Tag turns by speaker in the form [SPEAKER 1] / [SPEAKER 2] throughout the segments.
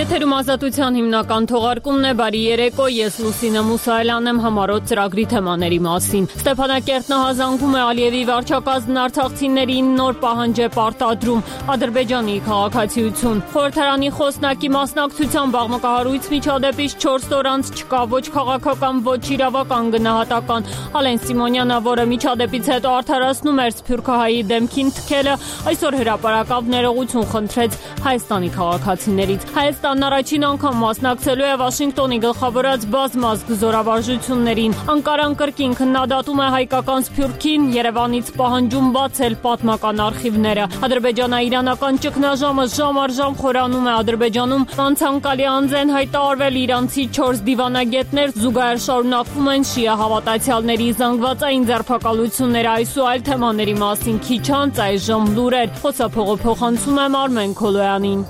[SPEAKER 1] Եթերում ազատության հիմնական թողարկումն է, բարի երեկո, ես Լուսինե Մուսայելյանն եմ, համառոտ ծրագրի թեմաների մասին։ Ստեփանակերտն հազանգում է Ալիևի վարչակազմն արցախցիներին նոր պահանջ է պարտադրում, Ադրբեջանի քաղաքացիություն։ Խորհրդարանի խոսնակի մասնակցությամբ աղմկահարույց միջադեպից 4 օր անց չկա ոչ քաղաքական, ոչ իրավական գնահատական։ Ալեն Սիմոնյանը, որը միջադեպից հետո արդարացնում էր Սփյուռքահայի դեմքին թքելը, այսօր հրապարակավ ներողություն խնդրեց Հայաստանի քաղաքացիներից։ Հայաստանն առաջին անգամ մասնակցելու է Վաշինգտոնի գլխավորած բազմազգ զորավարժություններին։ Անկարան կրկին քննադատում է հայկական Սփյուռքին, Երևանից պահանջում բացել պատմական արխիվները։ Ադրբեջանա-իրանական ճգնաժամը ժամ առ ժամ խորանում է Ադրբեջանում, անցանկալի անձ են հայտարարվել իրանցի 4 դիվանագետներ, զուգահեռ շարունակվում են շիա հավատացյալների զանգվածային ձերբակալությունները, այս ու այլ թեմաների մասին քիչ անց այժմ լուրեր։ Խոսափողը փոխանցում եմ Արմեն Քոլոյանին։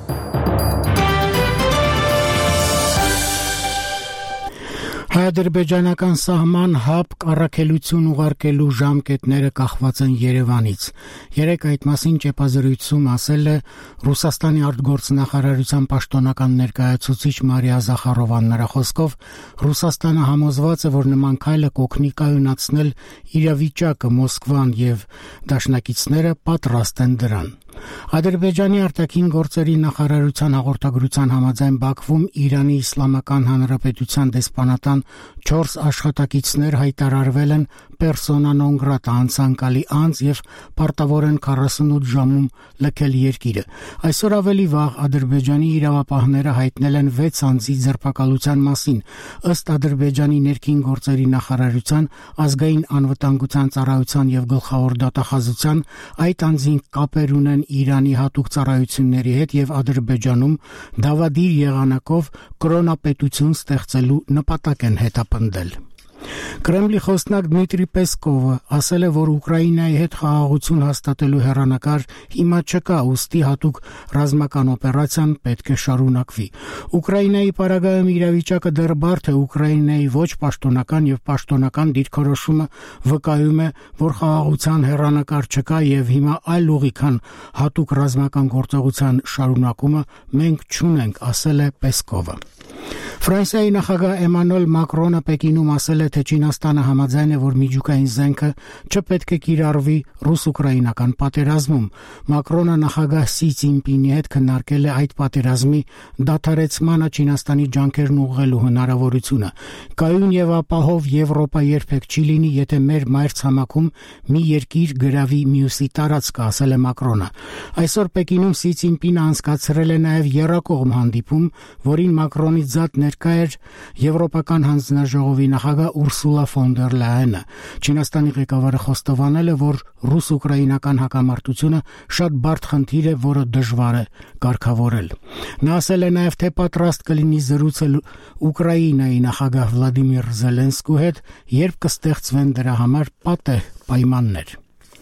[SPEAKER 2] Հայ-ադրբեջանական սահման հապկ առաքելություն ուղարկելու ժամկետները կախված են Երևանից։ Երեկ այդ մասին ճեպազրույցում ասել է Ռուսաստանի արտգործնախարարության պաշտոնական ներկայացուցիչ Մարիա Զախարովան։ Նրա խոսքով Ռուսաստանը համոզված է, որ նման քայլը կօգնի կայունացնել իրավիճակը Մոսկվան եւ դաշնակիցները պատրաստ են դրան։ Ադրբեջանի արտաքին գործերի նախարարության հաղորդագրության համաձայն Բաքվում Իրանի Իսլամական Հանրապետության դեսպանատան 4 աշխատակիցներ հայտարարվել են persona non grata անցանկալի անձ եւ պարտավոր են 48 ժամում լքել երկիրը։ Այսօր ավելի վաղ Ադրբեջանի իրավապահները հայտնել են 6 անձի ձերբակալության մասին։ Ըստ Ադրբեջանի ներքին գործերի նախարարության ազգային անվտանգության ծառայության եւ գլխավոր դատախազության այդ անձին կապեր ունեն Իրանի հատուկ ծառայությունների հետ եւ Ադրբեջանում դավադիր եղանակով կրոնապետություն ստեղծելու նպատակ են հետապնդել։ Կրեմլի խոսնակ Դմիտրի Պեսկովը ասել է, որ Ուկրաինայի հետ խաղաղություն հաստատելու հեռանկար հիմա չկա, ուստի հատուկ ռազմական օպերացիան պետք է շարունակվի։ Ուկրաինայի պարագայում իրավիճակը դեռ բարդ է, Ուկրաինայի ոչ պաշտոնական եւ պաշտոնական դիրքորոշումը վկայում է, որ խաղաղության հեռանկար չկա եւ հիմա այլ ուղի քան հատուկ ռազմական գործողության շարունակումը մենք չունենք, ասել է Պեսկովը։ Ֆրանսիայի նախագահ Էմանուել Մակրոնը Պեկինում ասել է, թե Չինաստանը համաձայն է, որ միջուկային զենքը չպետք է կիրառվի ռուս-ուկրաինական պատերազմում։ Մակրոնը նախագահ Սի Ցինպինի հետ քննարկել է այդ պատերազմի դադարեցմանը Չինաստանի ջանքերն ուղղելու հնարավորությունը։ Կայուն եւ ապահով Եվրոպա երբեք չի լինի, եթե մեր մայրցամաքում մի երկիր գրավի մյուսի տարածքը, ասել է Մակրոնը։ Այսօր Պեկինում Սի Ցինպինը անցկացրել է նաեւ եռակողմ հանդիպում, որին Մակրոնի զատ ներկա էր Եվրոպական հանձնաժողովի նախագահ Ուրսուլա ֆոն դեր Լայենը։ Չինաստանի ղեկավարը խոստովանել է, որ ռուս-ուկրաինական հակամարտությունը շատ բարդ խնդիր է, որը դժվար է կարգավորել։ Նա ասել է նաև, թե պատրաստ կլինի զրուցել Ուկրաինայի նախագահ Վլադիմիր Զելենսկու հետ, երբ կստեղծվեն դրա համար պատեհ պայմաններ։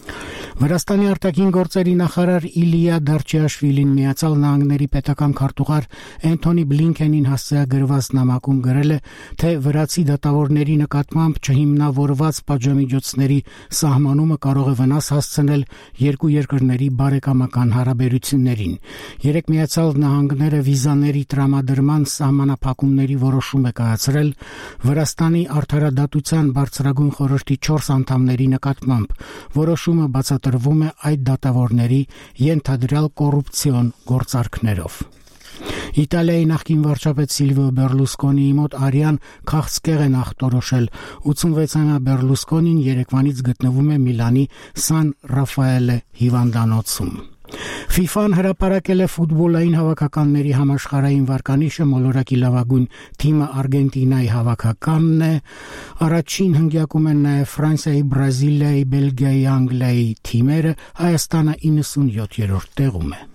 [SPEAKER 2] Վրաստանի արտաքին գործերի նախարար Իլիա Դարչիաշվիլին Միացյալ Նահանգների պետական քարտուղար Էնթոնի Բլինքենին հասցեագրված նամակում գրել է, թե վրացի դատավորների նկատմամբ չհիմնավորված պատժամիջոցների սահմանումը կարող է վնաս հասցնել երկու երկրների բարեկամական հարաբերություններին։ Երեկ Միացյալ Նահանգները վիզաների տրամադրման սահմանափակումների որոշում է կայացրել Վրաստանի արդարադատության բարձրագույն խորհրդի 4 անդամների նկատմամբ։ Որոշումը բացատրվում է այդ դատավորների ենթադրյալ կոռուպցիոն գործարքներով։ Իտալիայի նախկին վարչապետ Սիլվիո Բերլուսկոնիի մոտ արյան քաղցկեղ են ախտորոշել։ 86-ամյա Բերլուսկոնին երեկվանից գտնվում է Միլանի Սան Ռաֆաելե հիվանդանոցում։ FIFA-ն հրապարակել է ֆուտբոլային հավաքականների համաշխարհային վարկանիշը, մոլորակի լավագույն թիմը Արգենտինայի հավաքականն է, առաջին հնգյակում են նաև Ֆրանսիայի, Բրազիլիայի, Բելգիայի, Անգլիայի թիմերը, Հայաստանը 97-րդ տեղում է։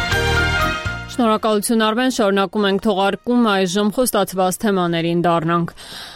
[SPEAKER 1] Շնորհակալություն Արմեն, շարունակում ենք թողարկում, այժմ խոստացված թեմաներին դառնանք։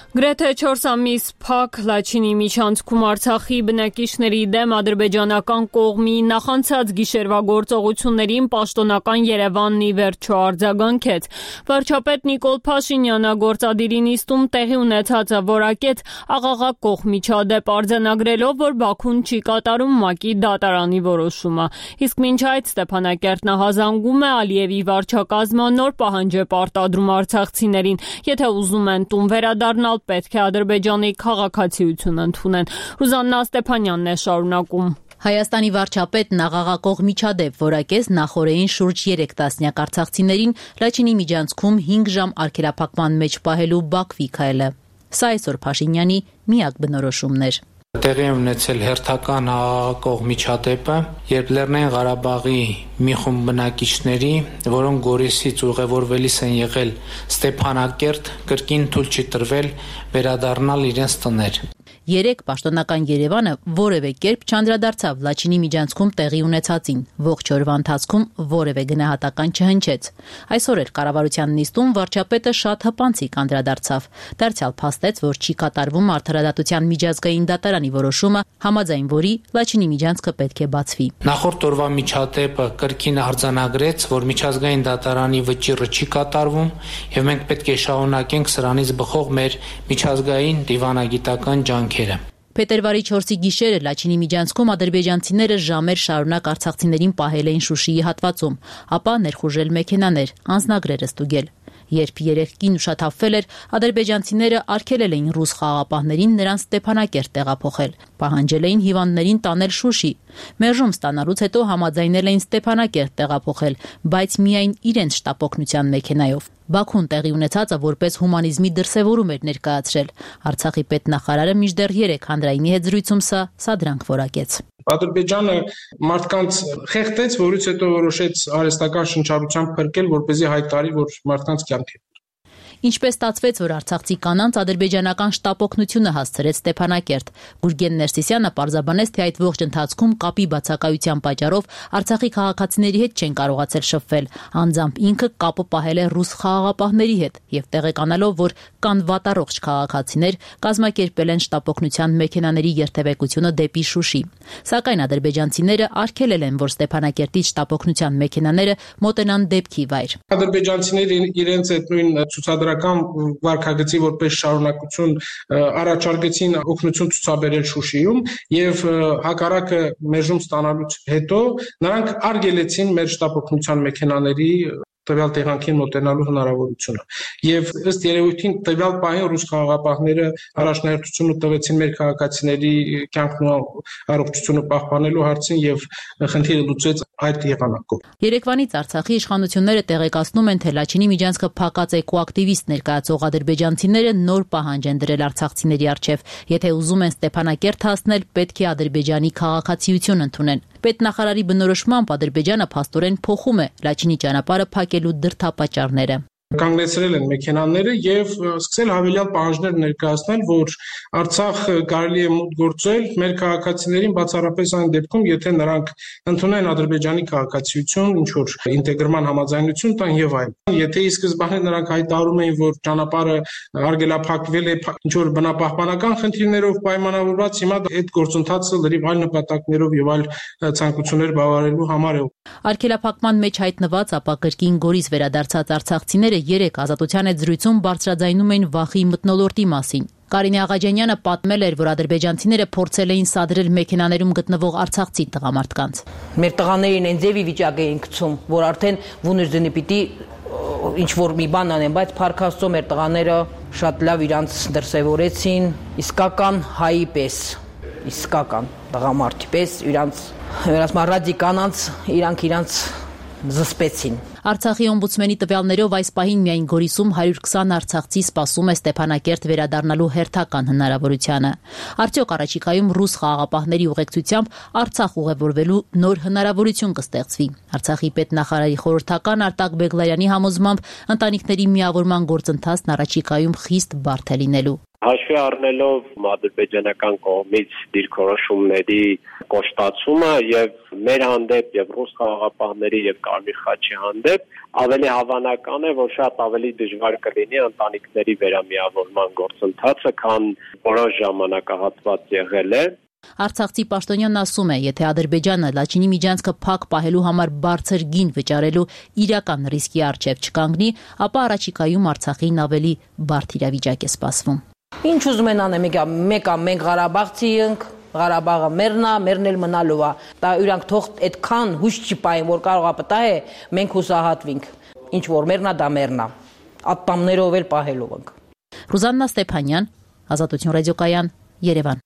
[SPEAKER 1] Գրեթե 4 ամիս փակ Լաչինի միջանցքում Արցախի բնակիչների դեմ ադրբեջանական կողմի նախանցած գիշերվա գործողություններին պաշտոնական Երևանն ի վերջո արձագանքեց։ Վարչապետ Նիկոլ Փաշինյանը գործադիրի նիստում տեղի ունեցածը որակեց աղաղակ կողմիչադեպ արձանագրելով, որ Բաքուն չի կատարում ՄԱԿ-ի դատարանի որոշումը։ Իսկ մինչ այդ Ստեփանակերտ նահանգում է Ալիևի վարչակազմը նոր պահանջ է պարտադրում արցախցիներին, եթե ուզում են տուն վերադառնալ, պետք է Ադրբեջանի քաղաքացիություն ընդունեն։ Ռուզաննա Ստեփանյանն է շարունակում։
[SPEAKER 3] Հայաստանի վարչապետն աղաղակող միջադեպ որակեց նախօրեին շուրջ 3 տասնյակ արցախցիներին Լաչինի միջանցքում 5 ժամ արգելափակման մեջ պահելու Բաքվի քայլը։ Սա այսօր Փաշինյանի միակ բնորոշումն էր։
[SPEAKER 4] Տեղի է ունեցել հերթական աղաղակող միջադեպը, երբ Լեռնային Ղարաբաղի մի խումբ բնակիչների, որոնք Գորիսից ուղևորվելիս են եղել Ստեփանակերտ, կրկին թույլ չի տրվել վերադառնալ իրենց տներ։
[SPEAKER 3] 3 պաշտոնական Երևանը որևէ կերպ չանդրադարձավ Լաչինի միջանցքում տեղի ունեցածին, ողջ օրվա ընթացքում որևէ գնահատական չհնչեց։ Այսօր էլ կառավարության նիստում վարչապետը շատ հպանցիկ անդրադարձավ, դարձյալ փաստեց, որ չի կատարվում Արդարադատության միջազգային դատարանի որոշումը, համաձայն որի Լաչինի միջանցքը պետք է բացվի։
[SPEAKER 4] Նախորդ օրվա միջադեպը կրկին արձանագրեց, որ միջազգային դատարանի վճիռը չի կատարվում, եւ մենք պետք է շարունակենք սրանից բխող մեր միջազգային դիվանագիտական ջանքերը։
[SPEAKER 3] Փետրվարի 4-ի գիշերը Լաչինի միջանցքում ադրբեջանցիները ժամեր շարունակ արցախցիներին պահել էին Շուշիի հատվածում, ապա ներխուժել մեքենաներ, անձնագրերը ստուգել։ Երբ երեքին ուշաթափվել էր, ադրբեջանցիները արգելել էին ռուս խաղաղապահներին նրանց Ստեփանակերտ տեղափոխել, պահանջել էին հիվանդներին տանել Շուշի։ Մերժում ստանալուց հետո համաձայնել էին Ստեփանակերտ տեղափոխել, բայց միայն իրենց շտապօգնության մեքենայով։ Բաքուն տեղի ունեցածը որպես հումանիզմի դրսևորում էր ներկայացրել։ Արցախի պետնախարարը մինչդեռ 3 հանրայինի հետ զրույցում սա դրանք որակեց։
[SPEAKER 5] Ադրբեջանը մարդկանց խեղդեց, որից հետո որոշեց արհեստական շնչառությամբ փրկել, որպեսզի հայտարարի, որ մարդկանց կյանք է։
[SPEAKER 3] Ինչպես ստացվեց, որ արցախցի կանանց ադրբեջանական շտապօգնությունը հասցրեց Ստեփանակերտ։ Գուրգեն Ներսիսյանը պարզաբանեց, թե այդ ողջ ընթացքում կապի բացակայության պատճառով Արցախի քաղաքացիների հետ չեն կարողացել շփվել։ Անձամբ ինքը կապը պահել է ռուս խաղաղապահների հետ եւ տեղեկանալով, որ կան վատառողջ քաղաքացիներ, կազմակերպել են շտապօգնության մեքենաների երթևեկությունը դեպի Շուշի։ Սակայն ադրբեջանցիները արգելել են, որ Ստեփանակերտից շտապօգնության մեքենաները մոտենան դեպքի վայր։
[SPEAKER 5] Ադրբեջանցիները իրենց այդ նույն ցուցադրական վարկագծի որպես շարունակություն առաջարկեցին օգնություն ցուցաբերել Շուշիում եւ հակառակը մերժում ստանալուց հետո նրանք արգելեցին մեր շտապօգնության մեքենաների տվյալ տեղանքին մոտենալու հնարավորությունը եւ ըստ երևույթին տվյալ պահին ռուս խաղաղապահները առաջնահերթությունը տվեցին մեր քաղաքացիների կյանքն ու առողջությունը պահպանելու հարցին եւ խնդիրը լուծեց այդ եղանակով։
[SPEAKER 3] Երեկվանից Արցախի իշխանությունները տեղեկացնում են, թե Լաչինի միջանցքը փակած էկոակտիվիստ ներկայացող ադրբեջանցիները նոր պահանջ են դրել արցախցիների առջև։ Եթե ուզում են Ստեփանակերտ հասնել, պետք է Ադրբեջանի քաղաքացիություն ընդունեն։ Պետնախարարի բնորոշմամբ Ադրբեջանը փաստորեն փոխում է Լաչինի ճանապարհը փակելու դրդապատճառները։
[SPEAKER 5] Կանգնեցրել են մեքենաները եւ սկսել հավելյալ պահանջներ ներկայացնել, որ Արցախ կարելի է մուտք գործել մեր քաղաքացիներին բացառապես այն դեպքում, եթե նրանք ընդունեն Ադրբեջանի քաղաքացիություն, ինչ որ ինտեգրման համաձայնություն տան եւ այլն։ Եթե ի սկզբանե նրանք հայտարարում էին, որ ճանապարհը արգելափակվել է ինչ որ բնապահպանական խնդիրներով պայմանավորված, հիմա այդ գործընթացը լրիվ այլ նպատակներով եւ այլ ցանկություններ բավարարելու համար է։
[SPEAKER 3] Արգելափակման մեջ հայտնված, ապա կրկին Գորիս վերադարձած արցախցիները 3 ազատության հետ զրույցում բարձրաձայնում էին վախի մթնոլորտի մասին։ Կարինե Աղաջանյանը պատմել էր, որ ադրբեջանցիները փորձել էին սադրել մեքենաներում գտնվող արցախցի տղամարդկանց։
[SPEAKER 6] Մեր տղաներին այն ձևի վիճակ էին գցում, որ արդեն վուներձենի պիտի ինչ որ մի բան անեն, բայց փառք Աստծո մեր տղաները շատ լավ իրանց դրսևորեցին, իսկական հայի պես, իսկական տղամարդի պես, իրանց ռադի կանանց իրանց զսպեցին։
[SPEAKER 3] Արցախի օմբուդսմենի տվյալներով այս պահին միայն Գորիսում 120 արցախցի սպասում է Ստեփանակերտ վերադառնալու հերթական հնարավորությանը։ Արդյոք առաջիկայում ռուս խաղաղապահների ուղեկցությամբ Արցախ ուղևորվելու նոր հնարավորություն կստեղծվի։ Արցախի պետնախարարի խորհրդական Արտակ Բեգլարյանի համոզմամբ ընտանիքների միավորման գործընթացն առաջիկայում խիստ բարդ է լինելու։
[SPEAKER 7] Հաշվի առնելով ադրբեջանական կողմից դիրքորոշումների կոշտացումը եւ մեր հանդեպ եւ ռուս խաղաղապահների եւ Կարմիր խաչի հանդեպ ավելի հավանական է, որ շատ ավելի դժվար կլինի ընտանիքների վերամիավորման գործընթացը, քան որոշ ժամանակահատված եղել է։
[SPEAKER 3] Արցախցի պաշտոնյանն ասում է, եթե Ադրբեջանը Լաչինի միջանցքը փակ պահելու համար բարձր գին վճարելու իրական ռիսկի առջև չկանգնի, ապա առաջիկայում Արցախին ավելի բարդ իրավիճակ է սպասվում։
[SPEAKER 6] Ինչ ուզում են անեն, մեկը մենք Ղարաբաղցի ենք, Ղարաբաղը մերն է, մերն էլ մնալու է։ Դա իրանք թող այդքան հույս չպային, որ կարող է պտա է, մենք հուսահատվենք։ Ինչ որ մերն է, դա մերն է։ Ատամներով էլ պահելով ենք։
[SPEAKER 3] Ռուզաննա Ստեփանյան, Ազատություն ռադիոկայան, Երևան։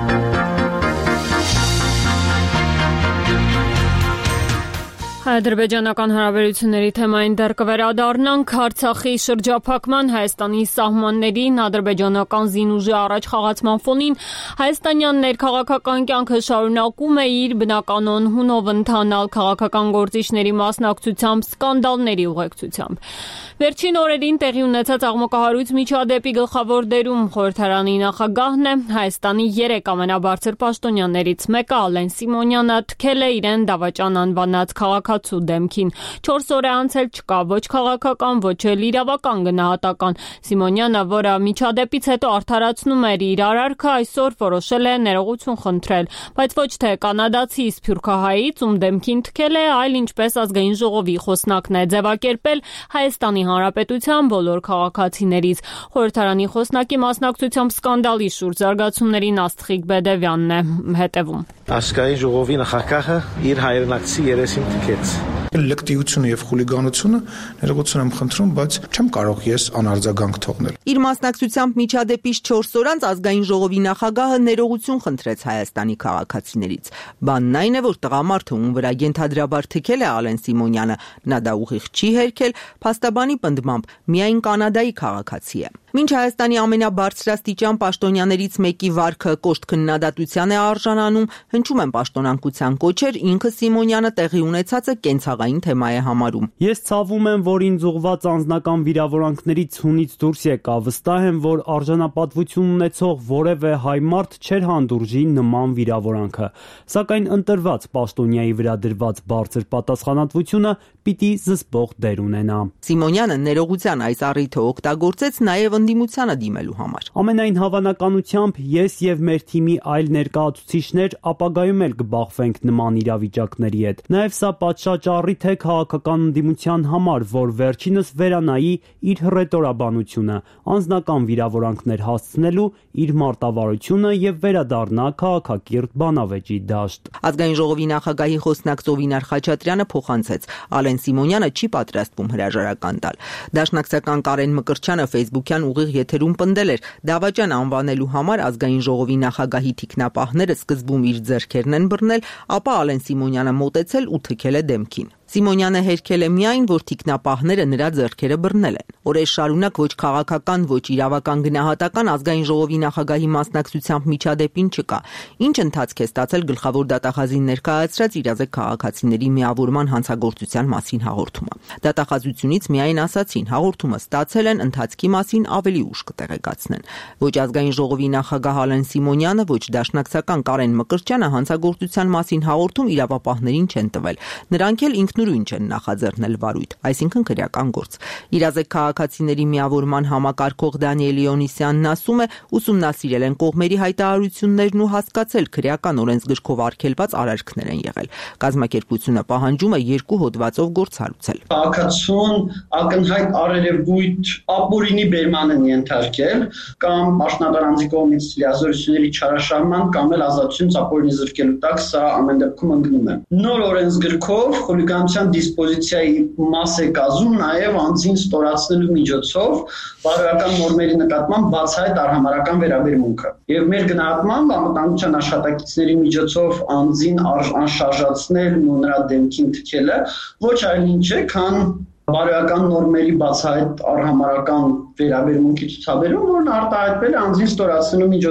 [SPEAKER 1] Ադրբեջանական հարաբերությունների թեմային դեռ կվերադառնանք։ Արցախի շրջափակման Հայաստանի սահմաններին ադրբեջանական զինուժի առաջ խաղացման ֆոնին հայաստանյան ներքաղաքական կյանքը շարունակում է իր բնականon հունով ընթանալ քաղաքական գործիչների մասնակցությամբ սկանդալների ուղեկցությամբ։ Վերջին օրերին տեղի ունեցած աղմկահարույց միջադեպի գլխավոր դերում խորհրդարանի նախագահն է։ Հայաստանի 3 ամենաբարձր պաշտոնյաներից մեկը Ալեն Սիմոնյանը թքել է իրեն դավաճան անվանած քաղաքացու դեմքին։ 4 օր է անցել, չկա ոչ քաղաքական, ոչ էլ իրավական գնահատական։ Սիմոնյանը, որը միջադեպից հետո արդարացնում էր իր արարքը, այսօր որոշել է ներողություն խնդրել, բայց ոչ թե կանադացի սփյուռքահայից, ում դեմքին թքել է, այլ ինչպես ազգային ժողովի խոսնակն է ձևակերպել Հայաստանի Հանրապետության բոլոր քաղաքացիներից։ Խորհրդարանի խոսնակի մասնակցությամբ սկանդալի շուրջ զարգացումներին Աստղիկ Բեդևյանն է հետևում։
[SPEAKER 8] Ազգային ժողովի նախագահը իր հայրենակցի երեսին թքեց։ Լկտիությունը եւ խուլիգանությունը ներողություն եմ խնդրում, բայց չեմ կարող ես անարձագանք թողնել։
[SPEAKER 9] Իր մասնակցությամբ միջադեպից 4 օր անց ազգային ժողովի նախագահը ներողություն խնդրեց Հայաստանի քաղաքացիներից։ Բանն այն է, որ տղամարդը, ում վրա ենթադրաբար թքել է Ալեն Սիմոնյանը, նա դա ուղիղ չի հերքել, փաստաբանի պնդմամբ միայն կանադայի քաղաքացի է։ Մինչ Հայաստանի ամենաբարձրաստիճան պաշտոնյաներից մեկի վարքը կոշտ քննադատության է արժանանում, հնչում են պաշտոնանկության կոչեր, ինքը Սիմոնյանը տեղի ունեցածը կենցաղային թեմա է համարում։
[SPEAKER 10] Ես ցավում եմ, որ ինձ ուղղված անձնական վիրավորանքներից հունից դուրս եկա, վստահ եմ, որ արժանապատվություն ունեցող որևէ հայ մարդ չէր հանդուրժի նման վիրավորանքը, սակայն ընտրված պաշտոնյայի վրա դրված բարձր պատասխանատվությունը պիտի զսպող դեր ունենա։
[SPEAKER 9] Սիմոնյանը ներողության այս առիթը օգտագործեց նաև ընդդիմությանը դիմելու համար։
[SPEAKER 10] Ամենայն հավանականությամբ ես եւ մեր թիմի այլ ներկայացուցիչներ ապագայում էլ կբախվենք նման իրավիճակների հետ։ Նաեւ սա պատշաճ առիթ է քաղաքական ընդդիմության համար, որ վերջինս վերանայի իր հռետորաբանությունը, անձնական վիրավորանքներ հասցնելու իր մարտավարությունը եւ վերադառնա քաղաքակիրթ բանավեճի դաշտ։
[SPEAKER 9] Ազգային ժողովի նախագահի խոսնակ Զովինար Խաչատրյանը փոխանցեց. Ալեն Սիմոնյանը չի պատրաստվում հրաժարական տալ։ Դաշնակցական Կարեն Մկրտչյանը Facebook-յան ուղիղ եթերում պնդել էր. դավաճան անվանելու համար ազգային ժողովի նախագահի թիկնապահները սկզբում իր ձեռքերն են բռնել, ապա Ալեն Սիմոնյանը մոտեցել ու թքել է դեմքին։ Սիմոնյանը հերքել է միայն, որ թիկնապահները նրա ձեռքերը բռնել են։ Օրեր շարունակ ոչ քաղաքական, ոչ իրավական գնահատական ազգային ժողովի նախագահի մասնակցությամբ միջադեպին չկա։ Ինչ ընթացք է ստացել գլխավոր դատախազին ներկայացրած իրազեկ քաղաքացիների միավորման հանցագործության մասին հաղորդումը։ Դատախազությունից միայն ասացին, հաղորդումը ստացել են, ընթացքի մասին ավելի ուշ կտեղեկացնեն։ Ոչ ազգային ժողովի նախագահ Ալեն Սիմոնյանը, ոչ դաշնակցական Կարեն Մկրտչյանը հանցագործության մասին հաղորդում իրավապահներին չեն տվել։ Նրանք էլ ինքնուրույն չեն նախաձեռնել վարույթ, այսինքն քրեական գործ։ Իրազեկ քաղաքացիների միավորման համակարգող Դանիել Իոնիսյանն ասում է, ուսումնասիրել են կողմերի հայտարարություններն ու հասկացել քրեական օրենսգրքով արգելված արարքներ են եղել։ Կազմակերպությունը պահանջում է 2 հոդվածով գործառույթ։
[SPEAKER 11] Քաղաքացուն ակնհայտ առերևույթ ապօրինի բերման են ենթարկել կամ պաշտոնատարանցի կողմից լիազորությունների չարաշահման կամ էլ ազատությունից ապօրինի զրկելու տակ, սա ամեն դեպքում ընկնում է։ Նոր օրենսգրքով խուլիգանության դիսպոզիցիայի մաս է կազմում նաև անձին ստորացնելու միջոցով բարոյական նորմերի նկատմամբ բացահայտ արհամարհական վերաբերմունքը։ Եվ մեր գնահատմամբ անվտանգության աշխատակիցների միջոցով անձին անշարժացնելն ու նրա դեմքին թքելը ոչ այլ ինչ է, քան բարոյական նորմերի բացահայտ արհամարհական վերաբերմունքի ցուցաբերում, որն արտահայտվել է անձին ստորացնելու միջոցով։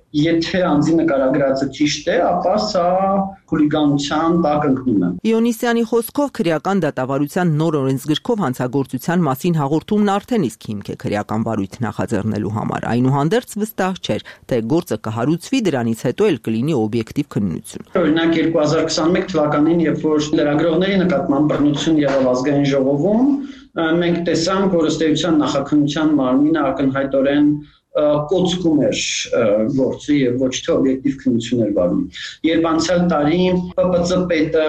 [SPEAKER 11] եթե անձի նկարագրածը ճիշտ է, ապա սա խուլիգանության տակ ընկնում է։
[SPEAKER 9] Իոնիսյանի խոսքով քրեական դատավարության նոր օրենսգրքով հանցագործության մասին հաղորդումն արդեն իսկ հիմք է քրեական վարույթ նախաձեռնելու համար։ Այնուհանդերձ վստահ չէր, թե գործը կհարուցվի, դրանից հետո էլ կլինի օբյեկտիվ քննություն։
[SPEAKER 11] Օրինակ 2021 թվականին, երբ որ լրագրողների նկատմամբ բռնություն եղավ ազգային ժողովում, մենք տեսանք, որ ըստ էության նախաքննության մարմինը ակնհայտորեն կոծկում էր գործը եւ ոչ թե օբյեկտիվ քննություն էր վարում։ Երբ անցյալ տարի ՊՊՑ պետը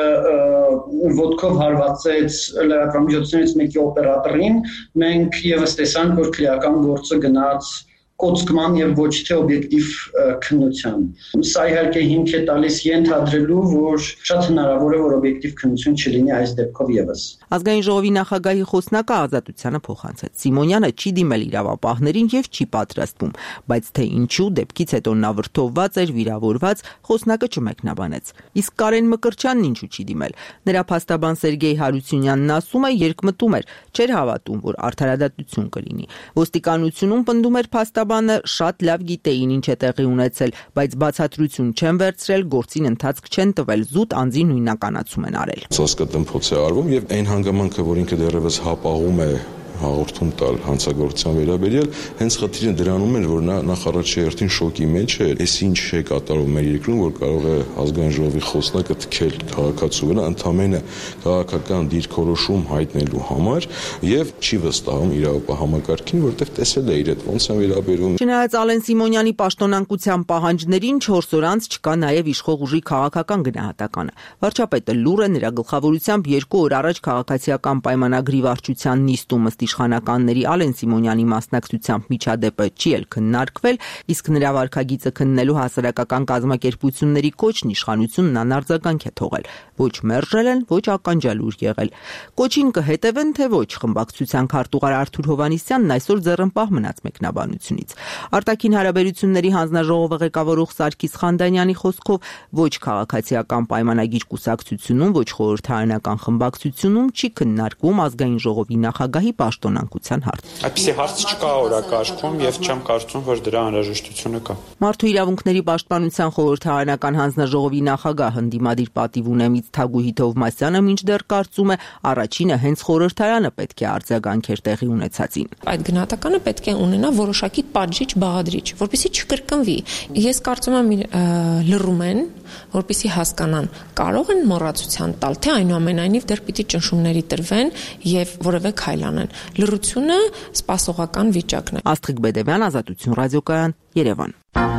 [SPEAKER 11] ոտքով հարվածեց լրատվամիջոցներից մեկի օպերատորին, մենք եւս տեսանք, որ քրեական գործը գնաց կոծկման եւ ոչ թե օբյեկտիվ քննության։ Սա իհարկե հիմք է տալիս ենթադրելու, որ շատ հնարավոր է, որ օբյեկտիվ քննություն չլինի այս դեպքով եւս։
[SPEAKER 9] Ազգային ժողովի նախագահի խոսնակը Ազատությանը փոխանցեց. Սիմոնյանը չի դիմել իրավապահներին եւ չի պատրաստվում, բայց թե ինչու դեպքից հետո նա վրդովված էր, վիրավորված, խոսնակը չմեկնաբանեց։ Իսկ Կարեն Մկրտչյանն ինչու չի դիմել։ Նրա փաստաբան Սերգեյ Հարությունյանն ասում է, երկմտում էր, չէր հավատում, որ արդարադատություն կլինի։ Ոստիկանությունում պնդում էր փաստաբանը շատ լավ գիտեին ինչ է տեղի ունեցել, բայց բացատրություն չեն վերցրել, գործին ընթացք չեն տվել, զուտ անձի նույնականացում են արել։
[SPEAKER 12] Ծածկատմփոց է արվում եւ այն հանգամանքը, որ ինքը դեռևս հապաղում է հաղորդում տալ հանցագործության վերաբերյալ, հենց խնդիրը դրանում էր, որ նա նախ առաջերտին շոկի մեջ է, այս ինչ է կատարվում մեր երկրում, որ կարող է ազգային ժողովի խոսնակը թքել քաղաքացու վրա, ընդամենը քաղաքական դիրքորոշում հայտնելու համար եւ չի վստահում իրավապահ համակարգին, որտեղ տեսել է իր հետ ոնց են վերաբերվում։
[SPEAKER 9] Չնայած Ալեն Սիմոնյանի պաշտոնանկության պահանջներին 4 օր անց չկա նաեւ իշխող ուժի քաղաքական գնահատականը։ Վարչապետը լուր է, նրա գլխավորությամբ 2 օր առաջ քաղաքացիական պայմանագրի վարչության նիստում ըստ իշխանականների Ալեն Սիմոնյանի մասնակցությամբ միջադեպը չի էլ քննարկվել, իսկ նրա վարքագիծը քննելու հասարակական կազմակերպությունների կոչն իշխանությունն անարձագանք է թողել։ Ոչ մերժել են, ոչ ականջալուր եղել։ Կոչին կհետևեն, թե ոչ, խմբակցության քարտուղար Արթուր Հովհաննիսյանն այսօր ձեռնպահ մնաց մեկնաբանությունից։ Արտաքին հարաբերությունների հանձնաժողովը ղեկավարող Սարգիս Խանդանյանի խոսքով ոչ քաղաքացիական պայմանագիր կուսակցությունում, ոչ խորհրդարանական խմբակցությունում չի քննարկվում ազգային ժողովի նախագահի պաշտոնանկության հարց։
[SPEAKER 13] Այդպիսի հարց չկա օրակարգում եւ չեմ կարծում, որ դրա անհրաժեշտությունը կա։
[SPEAKER 9] Մարդու իրավունքների պաշտպանության խորհրդարանական հանձնաժողովի նախագահ հնդիմադիր պատիվ ունեմից Թագուհի Թովմասյանը մինչդեռ կարծում է, առաջինը հենց խորհրդարանը պետք է արձագանքեր տեղի ունեցածին։
[SPEAKER 14] Այդ գնահատականը պետք է ունենա որոշակի պատժիչ, բաղադրիչ, որպեսզի չկրկնվի։ Ես կարծում եմ լռում են, որպեսզի հասկանան, կարող են մոռացության տալ, թե այնուամենայնիվ դեռ պիտի ճնշումների տրվեն եւ որևէ քայլ անեն։ Լռությունը սպասողական վիճակն է։
[SPEAKER 9] Աստղիկ Բեդևյան, Ազատություն ռադիոկայան, Երևան։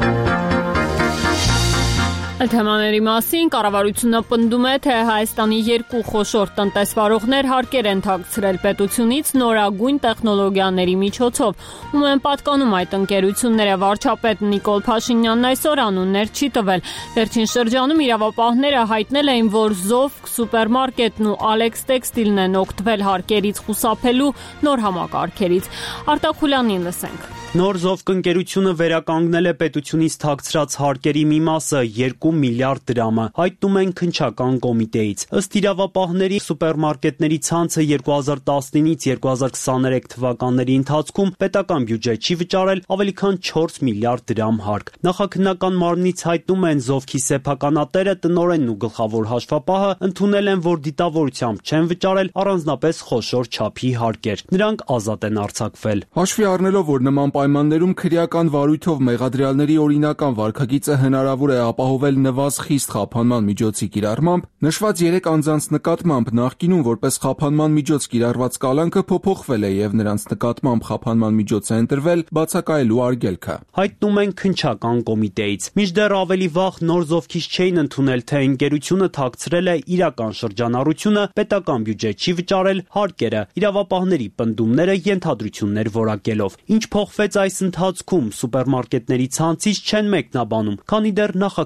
[SPEAKER 1] Թեմաների մասին կառավարությունը պնդում է, թե Հայաստանի 2 խոշոր տնտեսվարողներ հարկեր են թաքցրել պետությունից նորագույն տեխնոլոգիաների միջոցով, ում են պատկանում այդ ընկերությունները։ Վարչապետ Նիկոլ Փաշինյանն այսօր անուններ չի տվել։ Վերջին շրջանում իրավապահները հայտնել էին, որ Զովք սուպերմարկետն ու Ալեքս տեքստիլն են օգտվել հարկերից խուսափելու նոր համակարգերից։ Արտակ Խուլյանին լսենք։
[SPEAKER 10] Նոր Զովք ընկերությունը վերականգնել է պետությունից թաքցրած հարկերի մի մասը 2 միլիարդ դրամը, հայտնում են քննչական կոմիտեից։ Ըստ իրավապահների, սուպերմարկետների ցանցը 2019-ից 2023 թվականների ընթացքում պետական բյուջե չի վճարել ավելի քան 4 միլիարդ դրամ հարկ։ Նախաքննական մարմնից հայտնում են Զովքի սեփականատերը, տնօրենն ու գլխավոր հաշվապահը ընդունել են, որ դիտավորությամբ չեն վճարել առանձնապես խոշոր չափի հարկեր։ Նրանք ազատ են արձակվել։
[SPEAKER 15] Հաշվի առնելով, որ նման պայմաններում քրեական վարույթով մեղադրյալների օրինական վարքագիծը հնարավոր է ապահովել նվազ խիստ խափանման միջոցի կիրառմամբ, նշված 3 անձանց նկատմամբ նախկինում որպես խափանման միջոց կիրառված կալանքը փոփոխվել է եւ նրանց նկատմամբ խափանման միջոց է ընտրվել բացակայելու արգելքը։
[SPEAKER 10] Հայտնում են քննչական կոմիտեից։ Մինչդեռ ավելի վաղ Նոր Զովքից չէին ընդունել, թե ընկերությունը թաքցրել է իրական շրջանառությունը, պետական բյուջե չի վճարել հարկերը, իրավապահների պնդումները ենթադրություններ որակելով։ Ինչ փոխվեց այս ընթացքում, սուպերմարկետների ցանցից չեն մեկնաբանում, քանի դեռ նախաքննություն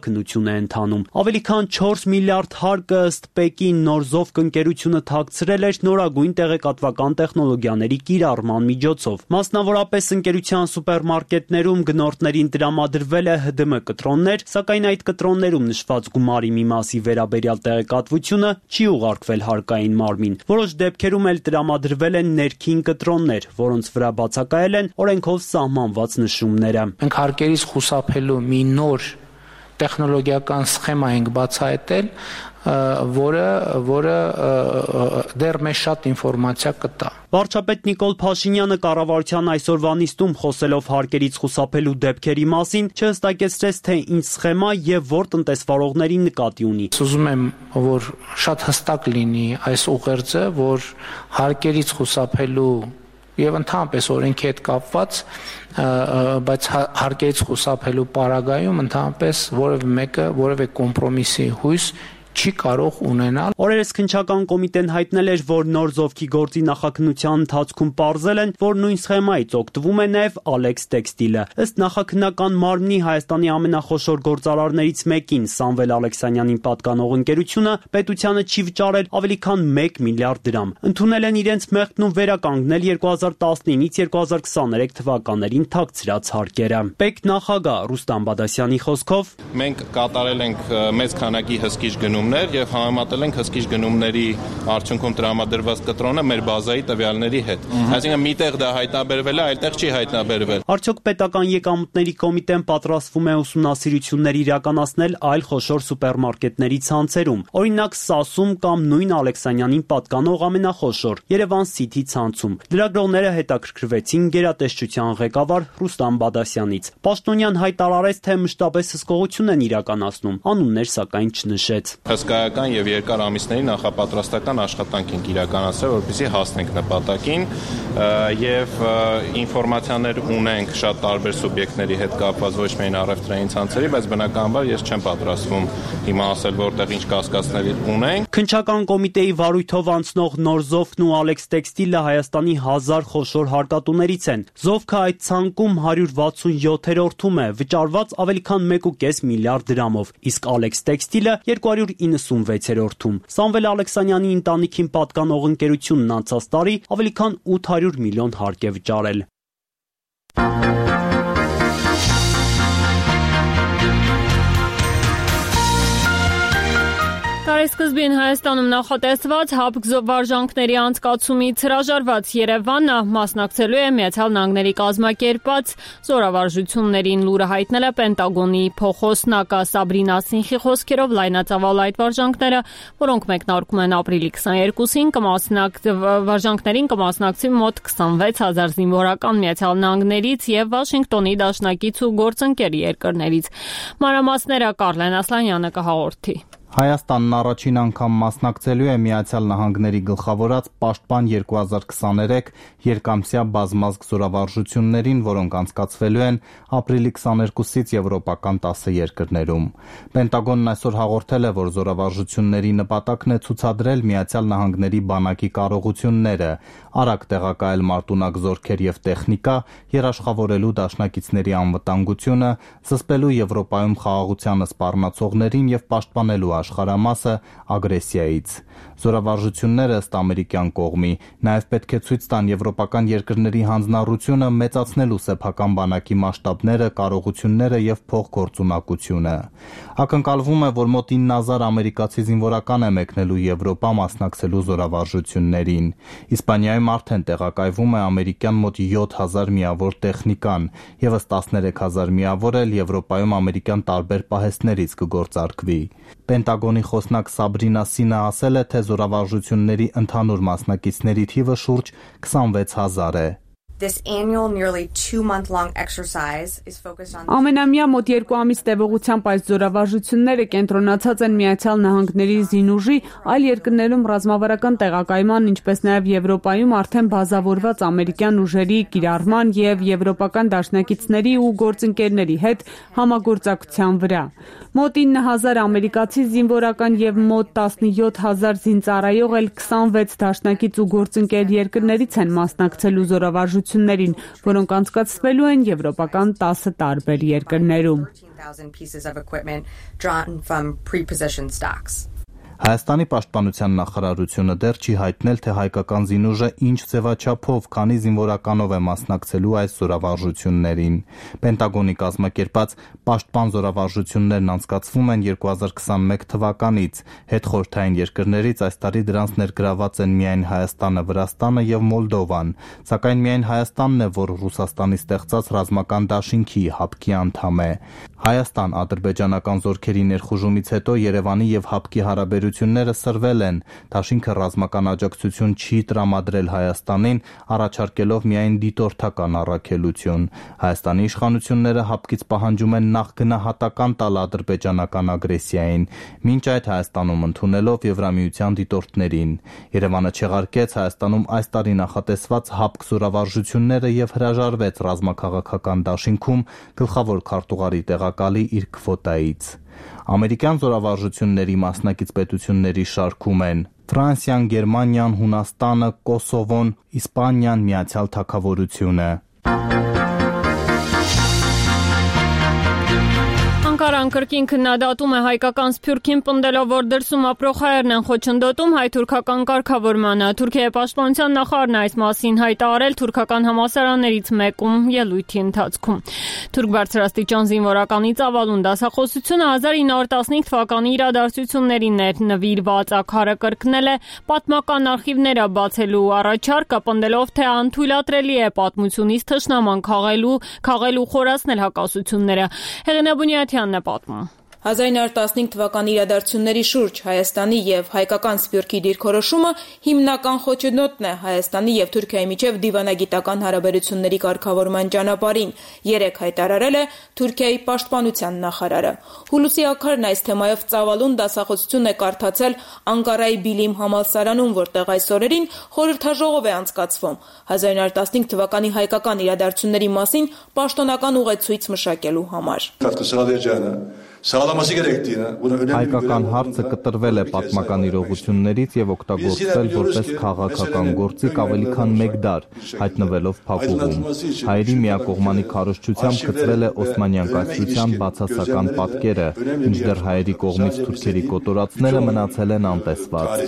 [SPEAKER 10] գործունեություն է ընթանում։ Ավելի քան 4 միլիարդ հարկը ըստ Պեկին նոր Զովք ընկերությունը թաքցրել էր նորագույն տեղեկատվական տեխնոլոգիաների կիրառման միջոցով։ Մասնավորապես ընկերության սուպերմարկետներում գնորդներին տրամադրվել է ՀԴՄ կտրոններ, սակայն այդ կտրոններում նշված գումարի մի մասի վերաբերյալ տեղեկատվությունը չի ուղարկվել հարկային մարմին։ Որոշ դեպքերում էլ տրամադրվել են ներքին կտրոններ, որոնց վրա բացակայել են օրենքով սահմանված նշումները։
[SPEAKER 4] Մենք հարկերից խուսափելու մի նոր տեխնոլոգիական սխեմա ենք բացահայտել, որը դեռ մեզ շատ ինֆորմացիա կտա։
[SPEAKER 10] Վարչապետ Նիկոլ Փաշինյանը կառավարության այսօրվա նիստում խոսելով հարկերից խուսափելու դեպքերի մասին չհստակեցրեց, թե ինչ սխեմա եւ որ տնտեսվարողների նկատի ունի։
[SPEAKER 4] Ուզում եմ, որ շատ հստակ լինի այս ուղերձը, որ հարկերից խուսափելու եւ ընդհանրապես օրենքի հետ կապված, բայց հարկերից խուսափելու պարագայում ընդհանրապես որևէ մեկը որևէ կոմպրոմիսի հույս չի կարող ունենալ։
[SPEAKER 10] Օրերս քննչական կոմիտեն հայտնել էր, որ նոր Զովքի գործի նախաքննության ընթացքում պարզել են, որ նույն սխեմայից օգտվում է նաև Alex Textile-ը։ Ըստ նախաքննական մարմնի Հայաստանի ամենախոշոր գործարարներից մեկին Սամվել Ալեքսանյանին պատկանող ընկերությունը պետությանը չի վճարել ավելի քան 1 միլիարդ դրամ։ Ընդունել են իրենց մեղքն ու վերականգնել 2019-ից 2023 թվականներին թաքցրած հարկերը։ ՊԵԿ նախագահ Ռուստամ Բադասյանի խոսքով
[SPEAKER 16] մենք կատարել ենք մեծ քանակի հսկիչ գնումներ եւ համեմատել ենք հսկիչ գնումների արդյունքում տրամադրված կտրոնը մեր բազայի տվյալների հետ։ Այսինքն միտեղ դա հայտնաբերվել է, այլտեղ չի հայտնաբերվել։
[SPEAKER 10] Արդյոք պետական եկամուտների կոմիտեն պատրաստվում է ուսումնասիրություններ իրականացնել այլ խոշոր սուպերմարկետների ցանցերում, օրինակ Սասում կամ նույն Ալեքսանյանին պատկանող ամենախոշոր Երևան City ցանցում։ Լրագրողները հետաքրքրվեցին գերատեսչության ղեկավար Ռուստամ Բադասյանից։ Պաշտոնյան հայտարարեց, թե մշտապես հսկողություն են իրականացնում, անուններ սակայն չնշեց։
[SPEAKER 16] Հսկայական եւ երկար ամիսների նախապատրաստական աշխատանք ենք իրականացրել, որպեսզի հասնենք նպատակին եւ ինֆորմացիաներ ունենք շատ տարբեր սուբյեկտների հետ կապված ոչ միայն առևտրային ցանցերի, բայց բնականաբար ես չեմ պատրաստվում հիմա ասել որտեղ ինչ կասկածներ ունենք։
[SPEAKER 10] Քննչական կոմիտեի վարույթով անցնող նոր Զովքն ու Alex Textile-ը Հայաստանի 1000 խոշոր հարկատուներից են։ Զովքը այդ ցանկում 167-րդում է, վճարված ավելի քան 1.5 միլիարդ դրամով, իսկ Alex Textile-ը 296-րդում։ Սամվել Ալեքսանյանի ընտանիքին պատկանող ընկերությունն անցած տարի ավելի քան 800 միլիոն հարկ է վճարել։
[SPEAKER 1] Տարեսկզբին Հայաստանում նախատեսված ՀԱՊԿ վարժանքների անցկացումից հրաժարված Երևանը մասնակցելու է Միացյալ Նահանգների կազմակերպած զորավարժություններին, լուրը հայտնել է Պենտագոնի փոխոսնակը Սաբրինա Սինխի խոսքերով լայնածավալ այդ վարժանքները, որոնք մեկնարկում են ապրիլի 22-ին, վարժանքներին կմասնակցի մոտ 26,000 զինվորական Միացյալ Նահանգներից եւ Վաշինգտոնի դաշնակից ու գործընկեր երկրներից։ Մանրամասները Կարլեն Ասլանյանը կհաղորդի։
[SPEAKER 17] Հայաստանն առաջին անգամ մասնակցելու է Միացյալ Նահանգների գլխավորած Պաշտպան 2023 երկամսյա բազմազգ զորավարժություններին, որոնք անցկացվելու են ապրիլի 22-ից եվրոպական 10 երկրներում։ Պենտագոնն այսօր հաղորդել է, որ զորավարժությունների նպատակն է ցուցադրել Միացյալ Նահանգների բանակի կարողությունները, արագ տեղակայել մարտունակ զորքեր եւ տեխնիկա, երաշխավորելու դաշնակիցների անվտանգությունը, զսպելու Եվրոպայում խաղաղությանը սպառնացողներին եւ պաշտպանելու աշխարհամասը ագրեսիայից։ Զորավարժությունները ըստ ամերիկյան կողմի նաև պետք է ցույց տան եվրոպական երկրների հանձնառությունը մեծացնելու սեփական բանակի մասշտաբները, կարողությունները եւ փոխգործունակությունը։ Ակնկալվում է, որ մոտ 9000 ամերիկացի զինվորական է մեկնելու Եվրոպա մասնակցելու զորավարժություններին։ Իսպանիայում արդեն տեղակայվում է ամերիկյան մոտ 7000 միավոր տեխնիկան, եւս 13000 միավոր էլ Եվրոպայում ամերիկյան տարբեր պահեստներից կգործարկվի։ Պենտագոնի խոսնակ Սաբրինա Սինը ասել է, թե զորավարժությունների ընդհանուր մասնակիցների թիվը շուրջ 26000 է։
[SPEAKER 18] Ամենամյա մոտ 2 ամիս տևողությամբ այս զորավարժությունները կենտրոնացած են Միացյալ Նահանգների զինուժի, այլ երկրներում ռազմավարական տեղակայման, ինչպես նաև Եվրոպայում արդեն բազավորված ամերիկյան ուժերի կիրառման եւ եվրոպական դաշնակիցների ու գործընկերների հետ համագործակցության վրա։ Մոտ 9000 ամերիկացի զինվորական եւ մոտ 17000 զինծառայող էլ 26 դաշնակից ու գործընկեր երկրներից են մասնակցելու զորավարժություններին, որոնք անցկացվելու են եվրոպական 10 տարբեր երկրներում։
[SPEAKER 17] Հայաստանի պաշտպանության նախարարությունը դեռ չի հայտնել, թե հայկական զինուժը ինչ ձևաչափով, քանի զինվորականով է մասնակցելու այս զորավարժություններին։ Պենտագոնի կազմակերպած պաշտպան զորավարժություններն անցկացվում են 2021 թվականից։ Հետխորհրդային երկրներից այս տարի դրանց ներգրաված են միայն Հայաստանը, Վրաստանը եւ Մոլդովան, սակայն միայն Հայաստանն է, որ Ռուսաստանի ստեղծած ռազմական դաշինքի ՀԱՊԿ-ի անդամ է։ Հայաստան-ադրբեջանական զորքերի ներխուժումից հետո Երևանի եւ ՀԱՊԿ-ի հարաբերությունները սրվել են։ Դաշինքը ռազմական աջակցություն չի տրամադրել Հայաստանին, առաջարկելով միայն դիտորդական առաքելություն։ Հայաստանի իշխանությունները ՀԱՊԿ-ից պահանջում են նախ գնահատական տալ ադրբեջանական ագրեսիային, մինչ այդ Հայաստանում ընդունելով Եվրամիության դիտորդներին։ Երևանը չեղարկեց Հայաստանում այս տարի նախատեսված ՀԱՊԿ զորավարժությունները եւ հրաժարվեց ռազմաքաղաքական դաշինքում գլխավոր քարտուղարի տեղակալի իր քվոտայից։ Ամերիկյան զորավարժությունների մասնակից պետությունների շարքում են Ֆրանսիան, Գերմանիան, Հունաստանը, Կոսովոն, Իսպանիան, Միացյալ Թագավորությունը։
[SPEAKER 1] Անկարան կրկին քննադատում է հայկական Սփյուռքին, պնդելով, որ դրսում ապրող հայերն են խոչընդոտում հայ-թուրքական կարգավորմանը։ Թուրքիայի պաշտպանության նախարարն այս մասին հայտարարել թուրքական համալսարաններից մեկում ելույթի ընթացքում։ Թուրք բարձրաստիճան զինվորականի ծավալուն դասախոսությունը 1915 թվականի իրադարձություններին էր նվիրված։ Աքարը կրկնել է պատմական արխիվները բացելու առաջարկը, պնդելով, թե անթույլատրելի է պատմությունից թշնաման քաղելու խորացնել հակասությունները։ Հեղինե Բունյաթյանն է պատմում։
[SPEAKER 19] 1915 թվականի իրադարձությունների շուրջ Հայաստանի եւ հայկական Սփյուռքի դիրքորոշումը հիմնական խոչընդոտն է Հայաստանի եւ Թուրքիայի միջև դիվանագիտական հարաբերությունների կարգավորման ճանապարհին, երեկ հայտարարել է Թուրքիայի պաշտպանության նախարարը։ Հուլուսի Աքարն այս թեմայով ծավալուն դասախոսություն է կարդացել Անկարայի Բիլիմ համալսարանում, որտեղ այս օրերին խորհրդաժողով է անցկացվում 1915 թվականի հայկական իրադարձությունների մասին պաշտոնական ուղեցույց մշակելու համար։
[SPEAKER 17] Հայկական հարցը կտրվել է պատմական իրողություններից եւ օգտագործվել որպես քաղաքական գործիք ավելի քան 1 դար, հայտնվելով փակուղում։ Հայերի միակողմանի քարոզչությամբ գծվել է Օսմանյան կայսրության բացասական պատկերը, մինչդեռ հայերի կողմից թուրքերի կոտորածները մնացել են անտեսված։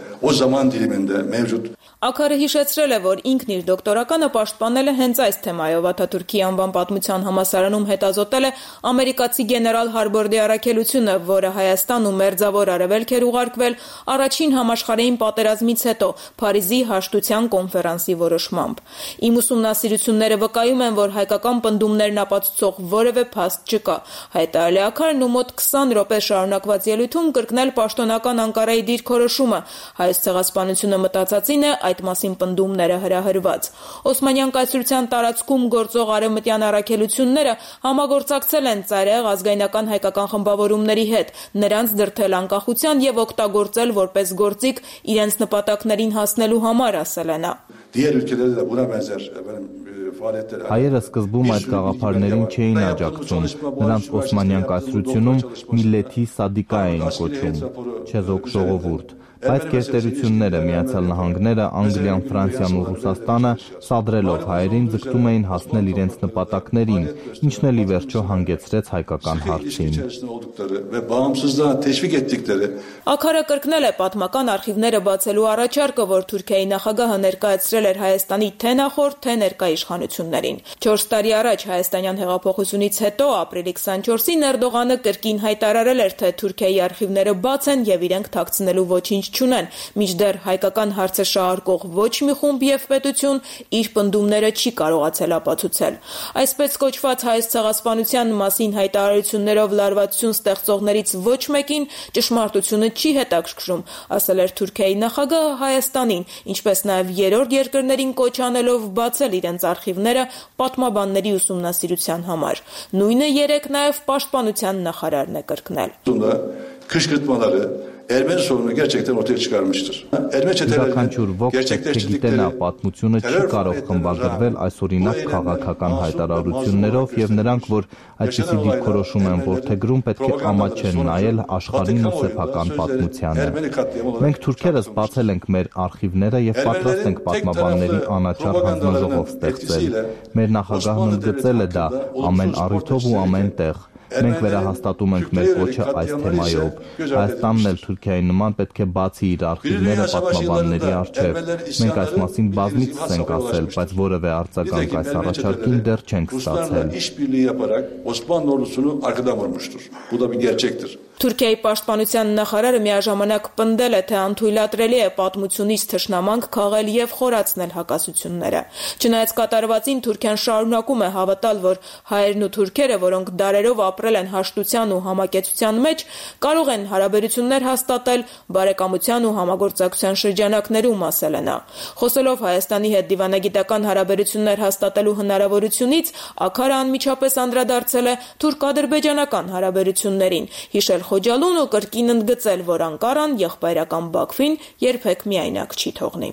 [SPEAKER 19] Աքարը հիշեցրել է, որ ինքն իր դոկտորականը պաշտպանել է հենց այս թեմայով։ Աթաթուրքի անվան պատմության համալսարանում հետազոտել է ամերիկացի գեներալ Հարբորդի առաքելությունը, որը Հայաստան ու Մերձավոր Արևելք էր ուղարկվել առաջին համաշխարհային պատերազմից հետո Փարիզի հաշտության կոնֆերանսի որոշմամբ։ Իմ ուսումնասիրությունները վկայում են, որ հայկական պնդումներն ապացուցող որևէ փաստ չկա։ Հայտարարել է Աքարն ու մոտ 20 րոպե շարունակված ելույթում կրկնել պաշտոնական Անկարայի դիրքորոշումը։ Հայոց ցեղասպանությունը մտածածին է այդ մասին պնդումները հրահրված։ Օսմանյան կայսրության տարածքում գործող արևմտյան առաքելությունները համագործակցել են ծայրահեղ ազգայնական հայկական խմբավորումների հետ, նրանց դրդել անկախության եւ օգտագործել որպես գործիք իրենց նպատակներին հասնելու համար, ասել է նա։
[SPEAKER 17] Հայերը սկզբում այդ գաղափարներին չէին աջակցում, նրանց Օսմանյան կայսրությունում միլեթի սադիկա էին կոչում, չեզոք ժողովուրդ։ Բայց գերտերությունները, Միացյալ Նահանգները, Անգլիան, Ֆրանսիան ու Ռուսաստանը սադրելով հայերին ձգտում էին հասնել իրենց նպատակներին, ինչն էլ ի վերջո հանգեցրեց հայկական հարցին։
[SPEAKER 19] Աքարը կրկնել է պատմական արխիվները բացելու առաջարկը, որ Թուրքիայի նախագահը ներկայացրել էր Հայաստանի թե նախորդ, թե ներկա իշխանություններին։ 4 տարի առաջ հայաստանյան հեղափոխությունից հետո ապրիլի 24-ին Էրդողանը կրկին հայտարարել էր, թե Թուրքիայի արխիվները բաց են եւ իրենք թաքցնելու ոչինչ չունեն, մինչդեռ հայկական հարցը շահարկող ոչ մի խումբ եւ պետություն իր պնդումները չի կարողացել ապացուցել։ Այսպես կոչված հայոց ցեղասպանության մասին հայտարարություններով լարվածություն ստեղծողներից ոչ մեկին ճշմարտությունը չի հետաքրքրում, ասել էր Թուրքիայի նախագահը Հայաստանին, ինչպես նաեւ երրորդ երկրներին կոչ անելով բացել իրենց արխիվները պատմաբանների ուսումնասիրության համար։ Նույնը երեկ նաեւ պաշտպանության նախարարն է կրկնել։
[SPEAKER 20] Ermeni sorunu gerçekten ortaya çıkarmıştır.
[SPEAKER 17] Յուրաքանչյուր ոք պետք է գիտենա, պատմությունը չի կարող խմբագրվել այսօրինակ քաղաքական հայտարարություններով եւ նրանք, որ այդպիսի դիրքորոշում են որդեգրում, պետք է ամաչեն նայել աշխարհին ու սեփական պատմությանը։ Մենք թուրքերս բացել ենք մեր արխիվները եւ պատրաստ ենք պատմաբանների անաչառ հանձնաժողով ստեղծել։ Մեր նախագահն ընդգծել է դա ամեն առիթով ու ամեն տեղ։ Մենք վերահաստատում ենք մեր կոչը այս թեմայով։ Հայաստանն էլ Թուրքիայի նման պետք է բացի իր արխիվները պատմաբանների առջև։ Մենք այս մասին բազմիցս ենք ասել, բայց որևէ արձագանք այս առաջարկին դեռ չենք ստացել։
[SPEAKER 19] Թուրքիայի պաշտպանության նախարարը միաժամանակ պնդել է, թե անթույլատրելի է պատմությունից թշնամանք քաղել եւ խորացնել հակասությունները։ Չնայած կատարվածին, Թուրքիան շարունակում է հավատալ, որ հայերն ու թուրքերը, որոնք դարերով ապրել են հաշտության ու համակեցության մեջ, կարող են հարաբերություններ հաստատել բարեկամության ու համագործակցության շրջանակներում, ասել է նա։ Խոսելով Հայաստանի հետ դիվանագիտական հարաբերություններ հաստատելու հնարավորությունից, Աքարը անմիջապես անդրադարձել է թուրք-ադրբեջանական հարաբերություններին, հիշել Խոջալուն ու կրկին ընդգծել, որ Անկարան եղբայրական Բաքվին երբեք միայնակ չի թողնի։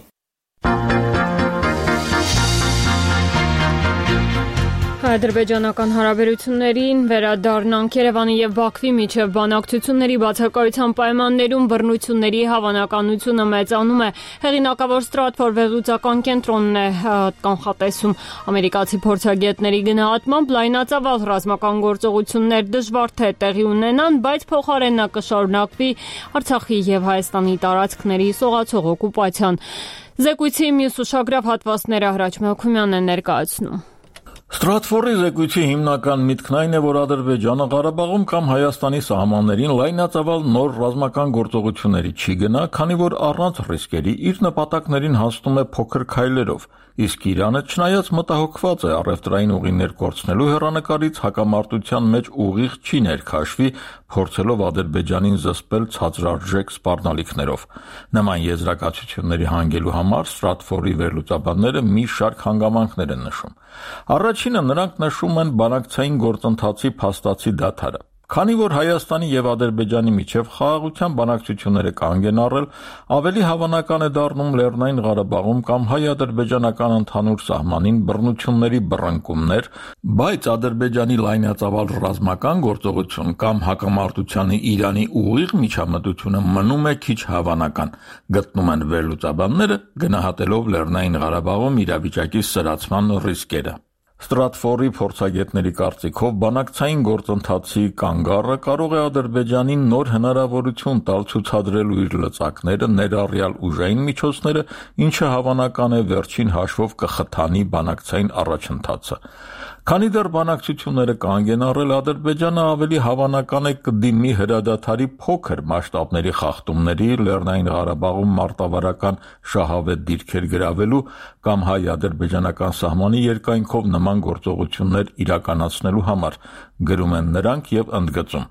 [SPEAKER 1] Ադրբեջանական հարաբերություններին վերադառնանք Երևանի եւ Բաքվի միջև բանակցությունների բացակայության պայմաններում բռնությունների հավանականությունը մեծանում է։ Հեղինակավոր Stratfor վերլուծական կենտրոնն է կանխատեսում։ Ամերիկացի փորձագետների գնահատմամբ լայնածավալ ռազմական գործողություններ դժվար թե տեղի ունենան, բայց փոխարենն նա կշարունակվի Արցախի եւ Հայաստանի տարածքների սողացող օկուպացիան։ Զեկույցի մյուս ուշագրավ հատվածները Հրաչ Մելքումյանն է ներկայացնում։
[SPEAKER 21] Stratfor-ի զեկույցի հիմնական միտքն այն է, որ Ադրբեջանը Ղարաբաղում կամ Հայաստանի սահմաններին լայնածավալ նոր ռազմական գործողությունների չի գնա, քանի որ առանց ռիսկերի իր նպատակներին հասնում է փոքր քայլերով, իսկ Իրանը չնայած մտահոգված է առևտրային ուղիներ կորցնելու հեռանկարից հակամարտության մեջ ուղիղ չի ներքաշվի, փորձելով Ադրբեջանին զսպել ցածրարժեք սպառնալիքներով։ Նման եզրակացությունների հանգելու համար Stratfor-ի վերլուծաբանները մի շարք հանգամանքներ են նշում։ Առաջինը նրանք նշում են բանակցային գործընթացի փաստացի դադարը։ Քանի որ Հայաստանի եւ Ադրբեջանի միջև խաղաղության բանակցությունները կանգ են առել, ավելի հավանական է դառնում Լեռնային Ղարաբաղում կամ հայ-ադրբեջանական ընդհանուր սահմանին բռնությունների բռնկումներ, բայց Ադրբեջանի լայնածավալ ռազմական գործողություն կամ հակամարտությանը Իրանի ուղիղ միջամտությունը մնում է քիչ հավանական, գտնում են վերլուծաբանները, գնահատելով Լեռնային Ղարաբաղում իրավիճակի սրացման ռիսկերը։ Stratfor-ի փորձագետների կարծիքով բանակցային գործընթացի կանգառը կարող է Ադրբեջանին նոր հնարավորություն տալ ցուցադրելու իր լծակները, ներառյալ ուժային միջոցները, ինչը հավանական է վերջին հաշվով կխթանի բանակցային առաջընթացը։ Քանի դեռ բանակցությունները կանգ են առել, Ադրբեջանը ավելի հավանական է կդիմի հրադադարի փոքր մասշտաբների խախտումների, Լեռնային Ղարաբաղում մարտավարական շահավետ դիրքեր գրավելու կամ հայ-ադրբեջանական սահմանի երկայնքով նման գործողություններ իրականացնելու համար, գրում են նրանք եւ ընդգծում։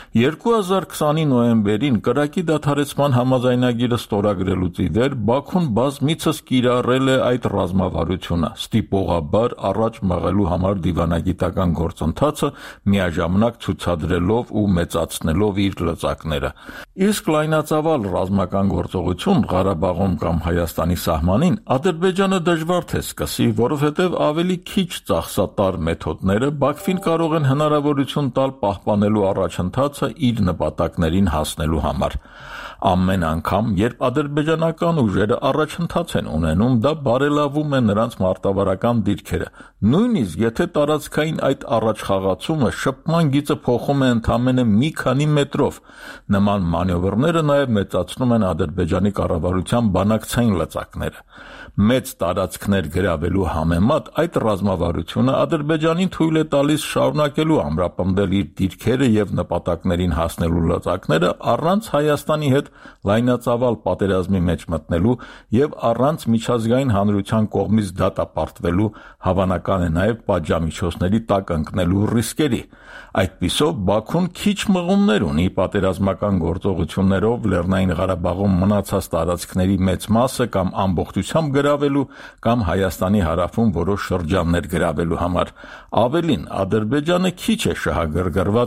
[SPEAKER 21] 2020-ի նոյեմբերին կրակի դադարեցման համաձայնագիրը ստորագրելուց ի վեր Բաքուն բազմիցս կիրառել է այդ ռազմավարությունը, ստիպողաբար առաջ մղելու համար դիվանագիտական գործընթացը, միաժամանակ ցուցադրելով ու մեծացնելով իր լծակները։ Իսկ լայնածավալ ռազմական գործողություն Ղարաբաղում կամ Հայաստանի սահմանին Ադրբեջանը դժվար թե սկսի, որովհետև ավելի քիչ ծախսատար մեթոդները Բաքվին կարող են հնարավորություն տալ պահպանելու առաջընթացը իր նպատակներին հասնելու համար։ Ամեն անգամ, երբ ադրբեջանական ուժերը առաջընթաց են ունենում, դա բարելավում է նրանց մարտավարական դիրքերը։ Նույնիսկ եթե տարածքային այդ առաջխաղացումը շփման գիծը փոխում է ընդամենը մի քանի մետրով, նման մանևրները նաև մեծացնում են Ադրբեջանի կառավարության բանակցային լծակները։ Մեծ տարածքներ գրավելու համեմատ այդ ռազմավարությունը Ադրբեջանին թույլ է տալիս շարունակելու ամրապնդել իր դիրքերը եւ նպատակներին հասնելու լծակները առանց Հայաստանի հետ լայնածավալ պատերազմի մեջ մտնելու եւ առանց միջազգային հանրության կողմից դատապարտվելու, հավանական է նաեւ պատժամիջոցների տակ ընկնելու ռիսկերի։ Այդպիսով Բաքուն քիչ մղումներ ունի պատերազմական գործողություններով Լեռնային Ղարաբաղում մնացած տարածքների մեծ մասը կամ ամբողջությամբ գրավելու կամ Հայաստանի հարավում որոշ շրջաններ գրավելու համար։ Ավելին, Ադրբեջանը քիչ է շահագրգռված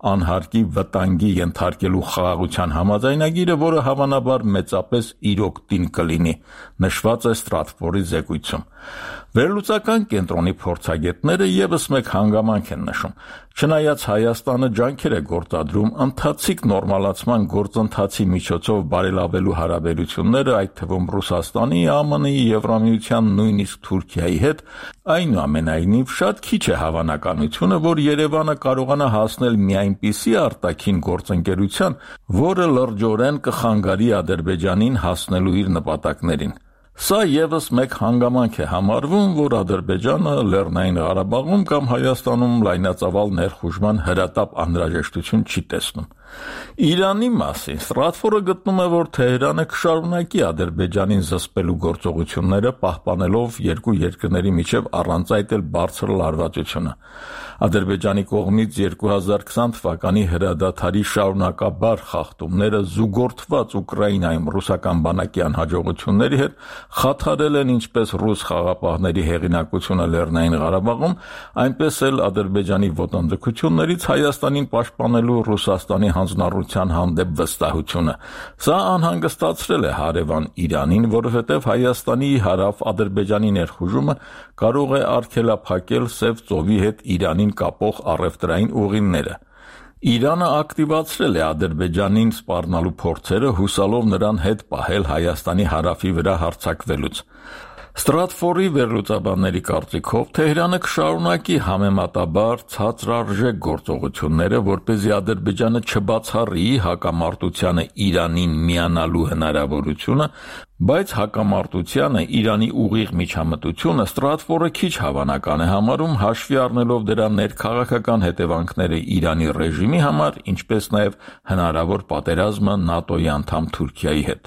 [SPEAKER 21] անհարկի վտանգի ենթարկելու խաղաղության համաձայնագիրը, որը հավանաբար մեծապես իրոք տին կլինի, նշված է Ստրատֆորդի զեկույցում։ Վերլուծական կենտրոնի փորձագետները եւս մեկ հանգամանք են նշում։ Չնայած Հայաստանը ջանքեր է գործադրում ընթացիկ նորմալացման գործընթացի միջոցով բարելավելու հարաբերությունները, այդ թվում Ռուսաստանի, ԱՄՆ-ի, Եվրամիության, նույնիսկ Թուրքիայի հետ, այնուամենայնիվ շատ քիչ է հավանականությունը, որ Երևանը կարողանա հասնել մի այնպիսի արտաքին գործընկերության, որը լրջորեն կխանգարի Ադրբեջանին հասնելու իր նպատակներին։ Սա եւս մեկ հանգամանք է համարվում, որ Ադրբեջանը Լեռնային Ղարաբաղում կամ Հայաստանում լայնածավալ ներխուժման հրատապ անհրաժեշտություն չի տեսնում։ Իրանի մասին Ստրատֆորդը գտնում է, որ Թեհրանը կշարունակի Ադրբեջանին զսպելու գործողությունները, պահպանելով երկու երկրների միջև առանց այդ էլ բարձր լարվածությունը։ Ադրբեջանի կողմից 2020 թվականի հրադադարի շարունակաբար խախտումները զուգորդված Ուկրաինայում ռուսական բանակի անհաջողությունների հետ խաթարել են ինչպես ռուս խաղապահների հեղինակությունը Լեռնային Ղարաբաղում, այնպես էլ Ադրբեջանի ոտնձգություններից Հայաստանին պաշտպանելու Ռուսաստանի հանձնառության հանդեպ վստահությունը։ Սա անհանգստացրել է հարևան Իրանին, որովհետև Հայաստանի հարավ Ադրբեջանի ներխուժումը կարող է արգելափակել Սև ծովի հետ Իրանին կապող առևտրային ուղիները։ Իրանը ակտիվացրել է Ադրբեջանին սպառնալու փորձերը, հուսալով նրան հետ պահել Հայաստանի հարավի վրա հարձակվելուց։ Ստրատֆորդի վերլուծաբանների կարծիքով Թեհրանը կշարունակի համեմատաբար ցածրարժեք գործողությունները, որպեսզի Ադրբեջանը չբացառի հակամարտությանը Իրանին միանալու հնարավորությունը, բայց հակամարտությանը Իրանի ուղիղ միջամտությունը Ստրատֆորդը քիչ հավանական է համարում, հաշվի առնելով դրա ներքաղաքական հետևանքները Իրանի ռեժիմի համար, ինչպես նաև հնարավոր պատերազմը ՆԱՏՕ-ի անդամ Թուրքիայի հետ։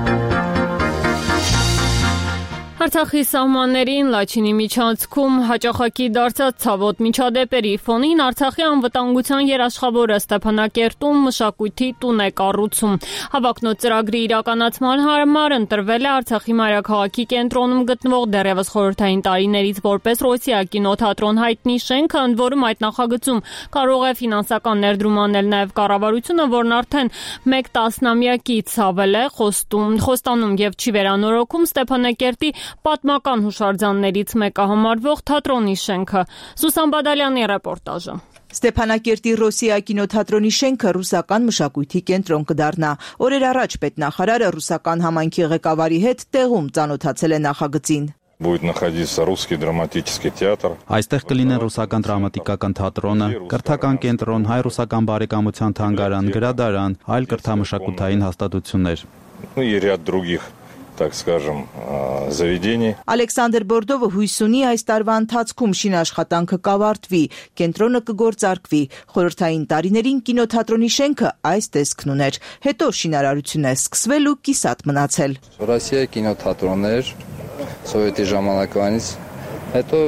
[SPEAKER 1] Արցախի սահմաններին Լաչինի միջանցքում հաճախակի դարձած ցավոտ միջադեպերի ֆոնին Արցախի անվտանգության երաշխավորը Ստեփանակերտում մշակույթի տուն է կառուցում։ Հավակնոտ ծրագրի իրականացման համար ընտրվել է Արցախի մայրաքաղաքի կենտրոնում գտնվող դեռևս խորհրդային տարիներից որպես Ռոսիա կինոթատրոն հայտնի շենքը, ընդ որում այդ նախագծում կարող է ֆինանսական ներդրում անել նաև կառավարությունը, որն արդեն 1 տասնամյակից ավել է խոստանում եւ չի վերանորոգում Ստեփանակերտի պատմական հուշարձաններից մեկը համարվող թատրոնի շենքը։ Սուսան Բադալյանի ռեպորտաժը։
[SPEAKER 9] Ստեփանակերտի Ռոսիա կինոթատրոնի շենքը ռուսական մշակույթի կենտրոն կդառնա։ Օրեր առաջ պետնախարարը ռուսական համայնքի ղեկավարի հետ տեղում ծանոթացել է նախագծին։
[SPEAKER 2] Будет находиться русский драматический театр.
[SPEAKER 17] Այստեղ կլինեն ռուսական դրամատիկական թատրոնը, կրթական կենտրոն, հայ-ռուսական բարեկամության թանգարան, գրադարան, այլ կրթամշակութային հաստատություններ։
[SPEAKER 2] Ну и ряд других, так скажем, заведений.
[SPEAKER 9] Ալեքսանդր Բորդովը հույս ունի այս տարվա ընթացքում շինաշխատանքը կավարտվի, կենտրոնը կգործարկվի։ Խորհրդային տարիներին կինոթատրոնի շենքը այս տեսքն ուներ։ Հետո շինարարությունն է սկսվել ու կիսատ մնացել։
[SPEAKER 22] Ռոսիա կինոթատրոններ սովետի ժամանակվանից հետո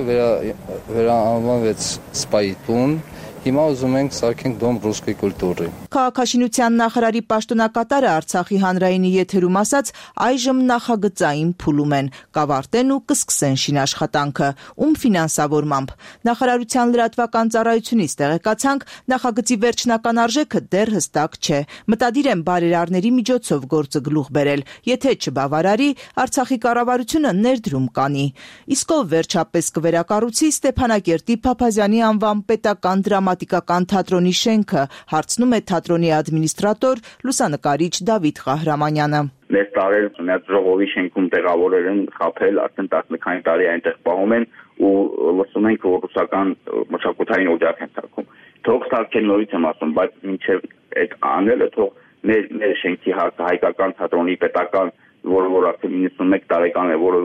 [SPEAKER 22] վերանվանվեց Սպայի տուն, հիմա ուզում ենք սարքենք դոմ ռուսկի կուլտուրի։ Քաղաքաշինության նախարարի պաշտոնակատարը Արցախի հանրայինի եթերում ասաց, այժմ նախագծային փուլում են, կավարտեն ու կսկսեն շինաշխատանքը, ում ֆինանսավորմամբ։ Նախարարության լրատվական ծառայությունից տեղեկացանք, նախագծի վերջնական արժեքը դեռ հստակ չէ։ Մտադիր են բարերարների միջոցով գործը գլուխ բերել, եթե չբավարարի, Արցախի կառավարությունը ներդրում կանի։ Իսկ ով վերջապես կվերակառուցի Ստեփանակերտի Փափազյանի անվան պետական դրամատիկական թատրոնի շենքը, հարցնում է թատրոնի ադմինիստրատոր, լուսանկարիչ Դավիթ Ղահրամանյանը։
[SPEAKER 23] Մեծ տարել ունած ժողովի շենքում տեղավորել են, խաբել, արդեն 10 քանի տարի այնտեղ պահում են ու լսում ենք, որ ռուսական մշակութային օջախ են ցակում։ Թող ցակեն նորից եմ ասում, բայց մինչև այդ անելը թող մեր շենքի հայկական թատրոնի պետական, որ արդեն 91 տարեկան է, որը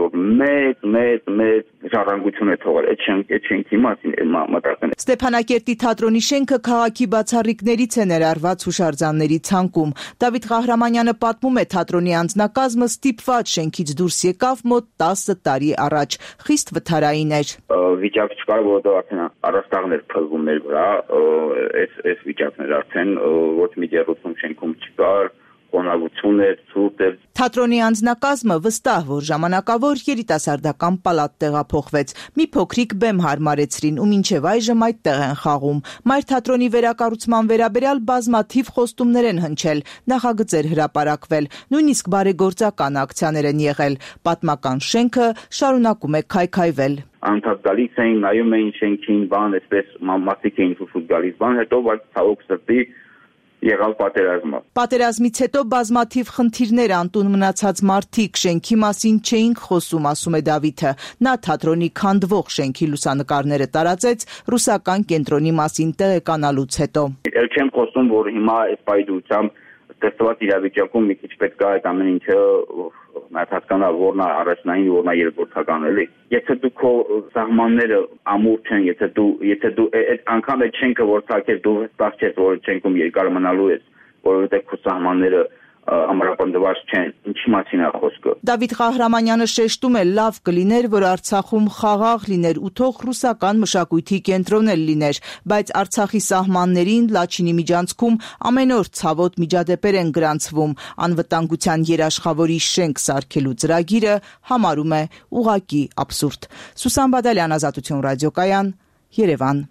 [SPEAKER 23] մեծ ժառանգություն է թողել այդ շենքի մասին մտածեն։
[SPEAKER 9] Ստեփանակերտի թատրոնի շենքը քաղաքի բացառիկներից է ներառված հուշարձանների ցանկում։ Դավիթ Ղահրամանյանը պատմում է, թատրոնի անձնակազմը ստիպված շենքից դուրս եկավ մոտ 10 տարի առաջ, խիստ վթարային էր։
[SPEAKER 23] Վիճակը չկար, որովհետև արդեն առաստաղներ փլվում մեր վրա, այս վիճակներ արդեն ոչ մի ջերուցում շենքում չկար, խոնավություն էր, ցուրտ էր։
[SPEAKER 9] Թատրոնի անձնակազմը վստահ, որ ժամանակավոր երիտասարդական պալատ տեղափոխվեց։ Մի փոքրիկ բեմ հարմարեցրին ու մինչև այժմ այդտեղ են խաղում։ Մայր թատրոնի վերակառուցման վերաբերյալ բազմաթիվ խոստումներ են հնչել, նախագծեր հրապարակվել, նույնիսկ բարեգործական ակցիաներ են եղել։ Պատմական շենքը շարունակում է քայքայվել։
[SPEAKER 23] Անդադ գալիս էին, նայում էին շենքին, բան, այսպես մարդիկ էին շուշուտ գալիս, բան, հետո բայց ցավոք սրտի եղավ պատերազմը։ Պատերազմից
[SPEAKER 9] հետո բազմաթիվ խնդիրներ անտուն մնացած մարդիկ շենքի մասին չէինք խոսում, ասում է Դավիթը։ Նա թատրոնի քանդվող շենքի լուսանկարները տարածեց ռուսական կենտրոնի մասին տեղեկանալուց հետո։
[SPEAKER 23] Էլ չեմ խոսում, որ հիմա այս պայծառությամբ ստեղծված իրավիճակում մի քիչ պետք է այդ ամեն ինչը հասկանա, որն է առաջնային, որն է երկրորդական, էլի։ Եթե դու քո սահմանները ամուր չեն, եթե դու այդ անգամ այդ շենքը որ ցակես, դու վստահ ես, որ շենքում երկար մնալու ես, որովհետև քո սահմանները ամրապնդված չեն, ինչի մասին է խոսքը։
[SPEAKER 9] Դավիթ Ղահրամանյանը շեշտում է, լավ կլիներ, որ Արցախում խաղաղ լիներ ու թող ռուսական մշակույթի կենտրոն էլ լիներ, բայց Արցախի սահմաններին Լաչինի միջանցքում ամեն օր ցավոտ միջադեպեր են գրանցվում։ Անվտանգության երաշխավորի շենք սարքելու ծրագիրը համարում է ուղղակի աբսուրդ։ Սուսան Բադալյան, Ազատություն ռադիոկայան, Երևան։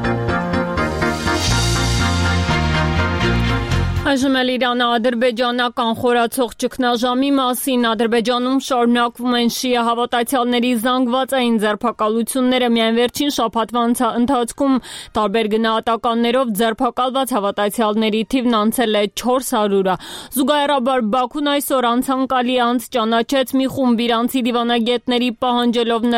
[SPEAKER 1] Այժմ էլ Իրանը-ադրբեջանական խորացող ճգնաժամի մասին Ադրբեջանում շարունակվում են շիա հավատացյալների զանգվածային ձերբակալությունները։ Միայն վերջին շաբաթվա ընթացքում տարբեր գնահատականներով ձերբակալված հավատացյալների թիվն անցել է 400-ը։ Զուգահեռաբար Բաքուն այսօր անցանկալի անց ճանաչեց մի խումբ իրանցի դիվանագետների պահանջելով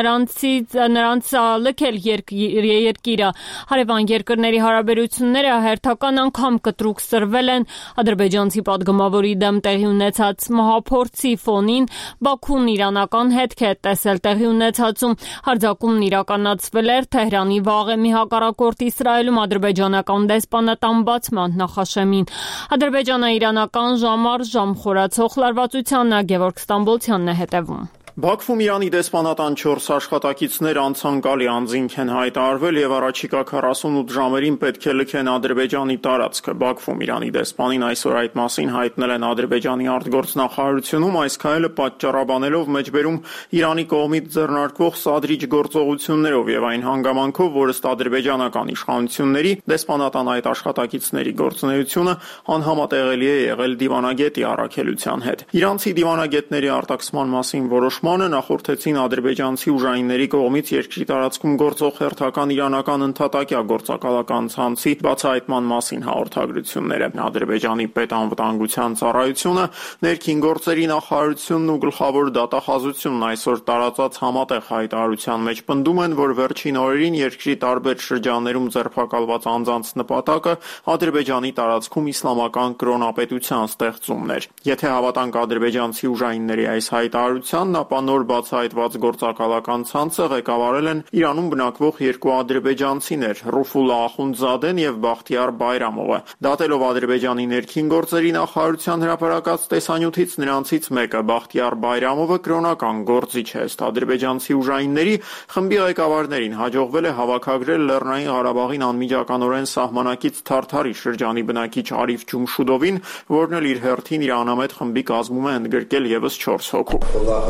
[SPEAKER 1] նրանց լքել երկիրը։ Հարևան երկրների հարաբերությունները հերթական անգամ կտրուկ սրվել են ադրբեջանցի պատգամավորի դեմ տեղի ունեցած մահափորձի ֆոնին։ Բաքուն իրանական հետք է տեսել տեղի ունեցածում։ Հարձակումն իրականացվել էր Թեհրանի Վաղեմի հակառակորդ Իսրայելում ադրբեջանական դեսպանատան բացման նախաշեմին։ Ադրբեջանը իրանական ժամ առ ժամ խորացող լարվածությանը Գևորգ Ստամբոլցյանն է հետևում։
[SPEAKER 5] Բաքվում Իրանի դեսպանատան 4 աշխատակիցներ անցանկալի անձինք են հայտարարվել եւ առաջիկա 48 ժամերին պետք է լքեն Ադրբեջանի տարածքը։ Բաքվում Իրանի դեսպանին այսօր այդ մասին հայտնել են Ադրբեջանի արտգործնախարարությունում, այս քայլը պատճառաբանելով մեջբերում Իրանի կողմից ձեռնարկվող սադրիչ գործողություններով եւ այն հանգամանքով, որ ըստ ադրբեջանական իշխանությունների դեսպանատան այդ աշխատակիցների գործունեությունը անհամատեղելի է եղել դիվանագետի առաքելության հետ։ Իրանցի դիվանագետների արտաքսման մասին որոշ նախորդեցին ադրբեջանցի ուժայինների կողմից երկրի տարածքում գործող հերթական իրանական ընդհատակյա գործակալական ցանցի բացահայտման մասին հաղորդագրությունները։ Ադրբեջանի պետանվտանգության ծառայությունը, ներքին գործերի նախարարությունն ու գլխավոր դատախազությունն այսօր տարածած համատեղ հայտարարության մեջ պնդում են, որ վերջին օրերին երկրի տարբեր շրջաններում ձերբակալված անձանց նպատակը Ադրբեջանի տարածքում իսլամական կրոնապետության ստեղծումն էր։ Եթե հավատանք ադրբեջանցի ուժայինների այս հայտարարությանն, ապա նոր բացահայտված գործակալական ցանցը ղեկավարել են Իրանում բնակվող երկու ադրբեջանցիներ՝ Ռուֆուլլա Ախունդզադեն եւ Բախտիար Բայրամովը։ Դատելով Ադրբեջանի ներքին գործերի նախարարության հրապարակած տեսանյութից, նրանցից մեկը Բախտիար Բայրամովը կրոնական գործիչ է։ Ըստ ադրբեջանցի ուժայինների, խմբի ղեկավարներին հաջողվել է հավաքագրել Լեռնային Ղարաբաղին անմիջականորեն սահմանակից Թարթարի շրջանի բնակիչ Արիֆ Ջումշուդովին, որն էլ իր հերթին իրանամետ խմբի կազմում է ընդգրկել եւս 4 հոգու։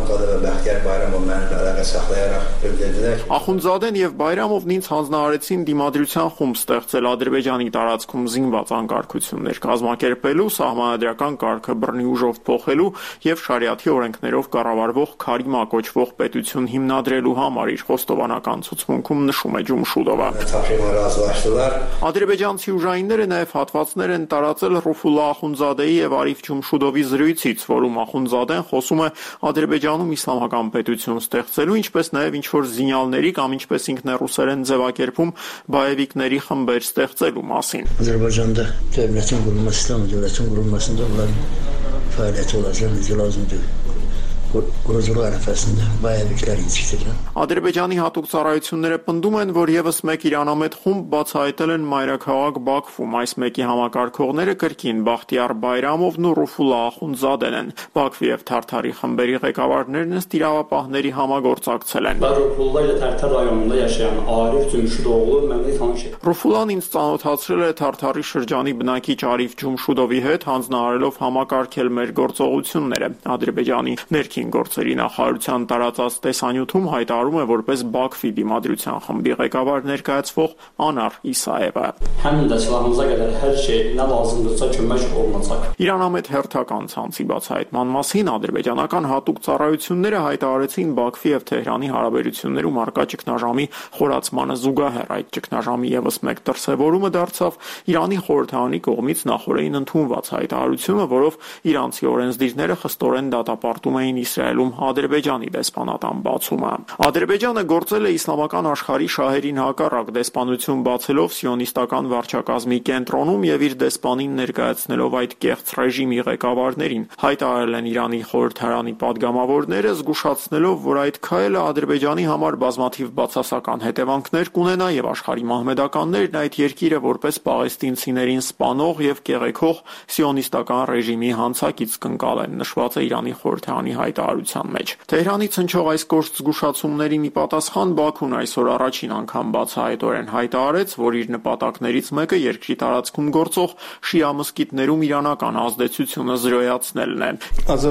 [SPEAKER 5] Ախունդզադեն եւ Բայրամովն ինձ հանձնարարեցին դիմադրության խումբ ստեղծել Ադրբեջանի տարածքում զինված անկարգություններ կազմակերպելու, սահմանադրական կարգը բռնի ուժով փոխելու եւ շարիաթի օրենքներով կառավարվող Քարիմա կոչվող պետություն հիմնադրելու համար, իր խոստովանական ցուցմունքում նշում է Ջումշուդովը։ Ադրբեջանցի ուժայինները նաեւ հատվածներ են տարածել Ռուֆուլլա Ախունդզադեի եւ Արիֆ Ջումշուդովի զրույցից, որում Ախունդզադեն խոսում է Ադրբեջանում իսլամական պետություն ստեղծելու, ինչպես նաև ինչ-որ զինյալների կամ ինչպես ինքն է ռուսերեն ձևակերպում բայևիկների խմբեր ստեղծելու մասին։
[SPEAKER 6] Ադրբեջանը դեպրեսիոն գումարը իսլամի դեպրեսիոն գումարը դեռ ֆայլը չորացել դիլազում դու
[SPEAKER 5] Ադրբեջանի հատուկ ծառայությունները պնդում են, որ եւս մեկ իրանամետ խումբ բացահայտել են մայրաքաղաք Բաքվում։ Այս մեկի համակարգողները կրկին Բախտիար Բայրամովն ու Ռուֆուլա Ախունդզադեն են։ Բաքվի եւ Թարթարի խմբերի ղեկավարներն ըստ իրավապահների համագործակցել են։ Ռուֆուլան ինձ ծանոթացրել է Թարթարի շրջանի բնակիչ Արիֆ Ջումշուդովի հետ, հանձնարարելով համակարգել մեր գործողությունները։ Ադրբեջանի ներքին գործերի նախարարության տարածած տեսանյութում հայտարարում է որպես Բաքվի դիմադրության խմբի ղեկավար ներկայացվող Անար Իսաևը։ Իրանամետ հերթական ցանցի բացահայտման մասին ադրբեջանական հատուկ ծառայությունները հայտարարեցին Բաքվի եւ Թեհրանի հարաբերություններում առկա ճգնաժամի խորացմանը զուգահեռ։ Այդ ճգնաժամի եւս մեկ դրսեւորումը դարձավ Իրանի խորհրդարանի կողմից նախորդին ընդունված հայտարարությունը, որով իրանցի օրենսդիրները խստորեն դատապարտում էին Իսրայելում Ադրբեջանի դեսպանատան բացումը։ Ադրբեջանը գործել է իսլամական աշխարհի շահերին հակառակ, դեսպանություն բացելով սիոնիստական վարչակազմի կենտրոնում եւ իր դեսպանին ներկայացնելով այդ կեղծ ռեժիմի ղեկավարներին։ Հայտարարել են Իրանի խորհրդարանի падգամավորները, զգուշացնելով, որ այդ քայլը Ադրբեջանի համար բազմաթիվ բացասական հետևանքներ կունենա եւ աշխարհի մահմեդականներն այդ երկիրը որպես պաղեստինցիներին սպանող եւ կեղեքող սիոնիստական ռեժիմի հանցակից կընկալեն, նշված է Իրանի խորհրդարանի հայտարարության մեջ։ Թեհրանից հնչող այս կոշտ զգուշացումների մի պատասխան Բաքուն այսօր առաջին անգամ բացահայտորեն հայտարարեց, որ իր նպատակներից մեկը երկրի տարածքում գործող շիա մզկիթներում իրանական ազդեցությունը զրոյացնելն է։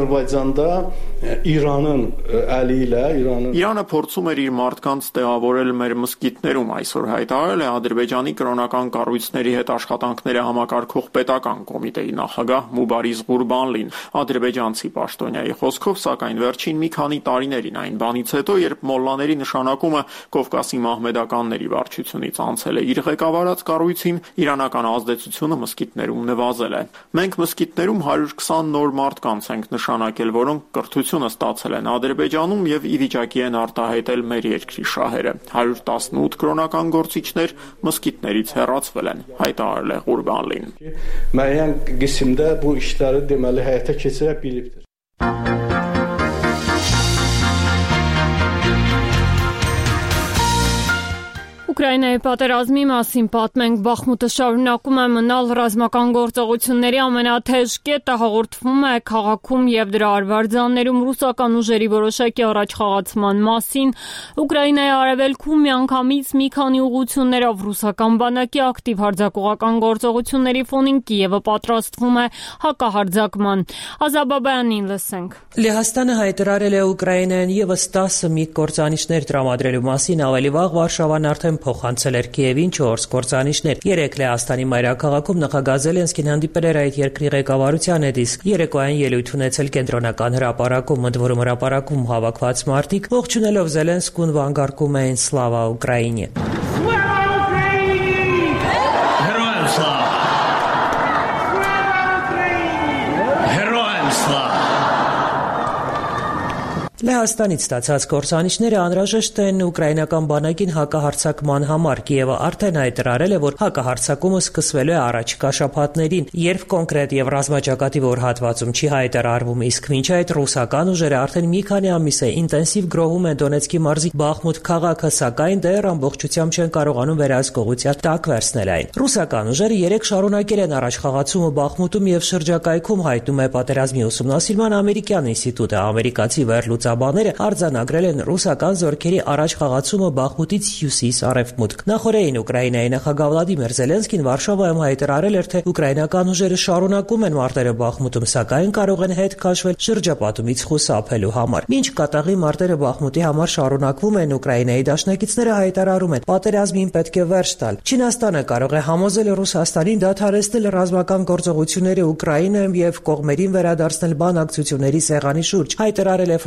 [SPEAKER 5] Իրանը փորձում էր իր մարդկանց տեղավորել մեր մզկիթներում, այսօր հայտարարել է Ադրբեջանի կրոնական կառույցների հետ աշխատանքները համակարգող պետական կոմիտեի նախագահ Մուբարիզ Ղուրբանլին։ Ադրբեջանցի պաշտոնյայի խոսքով, սակայն վերջին մի քանի տարիներին այն բանից հետո, երբ մոլլաների նշանակումը Կովկասի մահմեդականների վարչությունից անցել է իր ղեկավարած կառույցին, իրանական ազդեցությունը մզկիթներում նվազել է։ Մենք մզկիթներում 120 նոր մարդկանց ենք նշանակել, որոնք կրթությունը ստացել են Ադրբեջանում եւ ի վիճակի են արտահայտել մեր երկրի շահերը։ 118 կրոնական գործիչներ մզկիթներից հեռացվել են, հայտարարել է Ղուրբանլին։
[SPEAKER 3] Müəyyən qismdə bu işləri deməli həyata keçirə bilibdir.
[SPEAKER 1] Ուկրաինայի պատերազմի մասին պատմենք, Բախմուտը շարունակում է մնալ ռազմական գործողությունների ամենաթեժ կետը, հաղորդվում է քաղաքում եւ դրա արվարձաններում ռուսական ուժերի որոշակի առաջխաղացման մասին։ Ուկրաինայի արևելքում միանգամից մի քանի ուղղություններով ռուսական բանակի ակտիվ հարձակողական գործողությունների ֆոնին Կիևը պատրաստվում է հակահարձակման։ Ազաբաբյանին լսենք։
[SPEAKER 6] Լեհաստանը հայտարարել է Ուկրաինային եւս 10 միգ կործանիչներ տրամադրելու մասին, ավելի վաղ Վարշավան արդեն փոխանցել էր Կիևին 4 կործանիչներ։ Երեկ Լեհաստանի մայրաքաղաքում նախագահ Զելենսկին հանդիպել էր այդ երկրի ղեկավարության հետ, իսկ երեկոյան ելույթ ունեցել կենտրոնական հրապարակում, ընդ որում հրապարակում հավաքված մարդիկ ողջունելով Զելենսկուն վանկարկում էին «Սլավա Ուկրաինե»։ Լեհաստանից ստացած կործանիչները անհրաժեշտ են ուկրաինական բանակին հակահարձակման համար։ Կիևը արդեն հայտարարել է, որ հակահարձակումը սկսվելու է առաջիկա շաբաթներին, երբ կոնկրետ եւ ռազմաճակատի որ հատվածում չի հայտարարվում, իսկ մինչ այդ ռուսական ուժերը արդեն մի քանի ամիս է ինտենսիվ գրոհում են Դոնեցկի մարզի Բախմուտ քաղաքը, սակայն դեռ ամբողջությամբ չեն կարողանում վերահսկողության տակ վերցնել այն։ Ռուսական ուժերը երեք շարունակել են առաջխաղացումը Բախմուտում եւ շրջակայքում, հայտնում է Պատերազմի ուսումնասիրման ամերիկյան ինստիտուտը։ Ամերիկացի վերլուծաբանները արձանագրել են ռուսական զորքերի առաջխաղացումը Բախմուտից հյուսիս-արևմուտք։ Նախորդին Ուկրաինայի նախագահ Վլադիմիր Զելենսկին Վարշավայում հայտարարել էր, թե ուկրաինական ուժերը շարունակում են մարտերը Բախմուտում, սակայն կարող են հետ քաշվել շրջապատումից խուսափելու համար։ Մինչ կատաղի մարտերը Բախմուտի համար շարունակվում են, Ուկրաինայի դաշնակիցները հայտարարում են, պատերազմին պետք է վերջ տալ։ Չինաստանը կարող է համոզել Ռուսաստանին դադարեցնել ռազմական գործողությունները Ուկրաինայում եւ կողմերին վերադարձնել բանակցությունների սեղանի շուրջ, հայտարարել է Ֆրանսիայի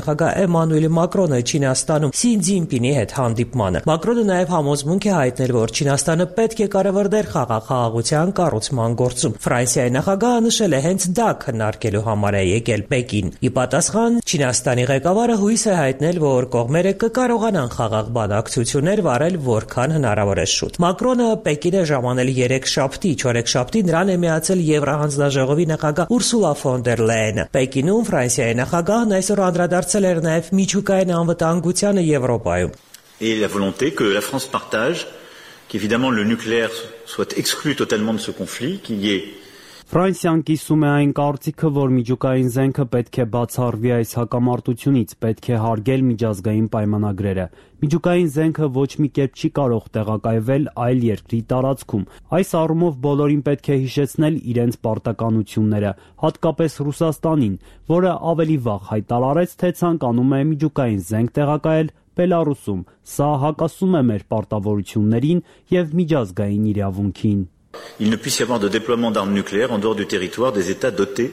[SPEAKER 6] նախագահ Էմանուել Մակրոնը Չինաստանում Սի Ցզինպինի հետ հանդիպմանը։ Մակրոնը նաև համոզմունք է հայտնել, որ Չինաստանը պետք է կառավարել խաղաղության կառուցման գործում։ Ֆրանսիայի նախագահը նշել է հենց դա քննարկելու համար է եկել Պեկին։ Ի պատասխան Չինաստանի ղեկավարը հույս է հայտնել, որ կողմերը կկարողանան խաղաղ բանակցություններ վարել որքան հնարավոր է շուտ։ Մակրոնը Պեկին է ժամանել 3 շաբթի, չորեքշաբթի նրան է միացել Եվրահանձնաժողովի նախագահ Ուրսուլա ֆոն դեր Լայենը։ Պեկինում Ֆրանսիայի նախագահն այսօր անդրադարձել էր նաև միջուկային անվտանգությանը Եվրոպայում։
[SPEAKER 7] Et la volonté que la France partage, qu'évidemment le nucléaire soit exclu totalement de ce conflit, qu'il y ait
[SPEAKER 10] Ֆրանսիան կիսում է այն կարծիքը, որ միջուկային զենքը պետք է բացառվի այս հակամարտությունից, պետք է հարգել միջազգային պայմանագրերը։ Միջուկային զենքը ոչ մի կերպ չի կարող տեղակայվել այլ երկրի տարածքում։ Այս առումով բոլորին պետք է հիշեցնել իրենց պարտականությունները, հատկապես Ռուսաստանին, որը ավելի վաղ հայտարարեց, թե ցանկանում է միջուկային զենք տեղակայել Բելարուսում։ Սա հակասում է մեր պարտավորություններին եւ միջազգային իրավունքին։
[SPEAKER 7] Il ne puisse y avoir de déploiement d'armes nucléaires en dehors du territoire des États dotés,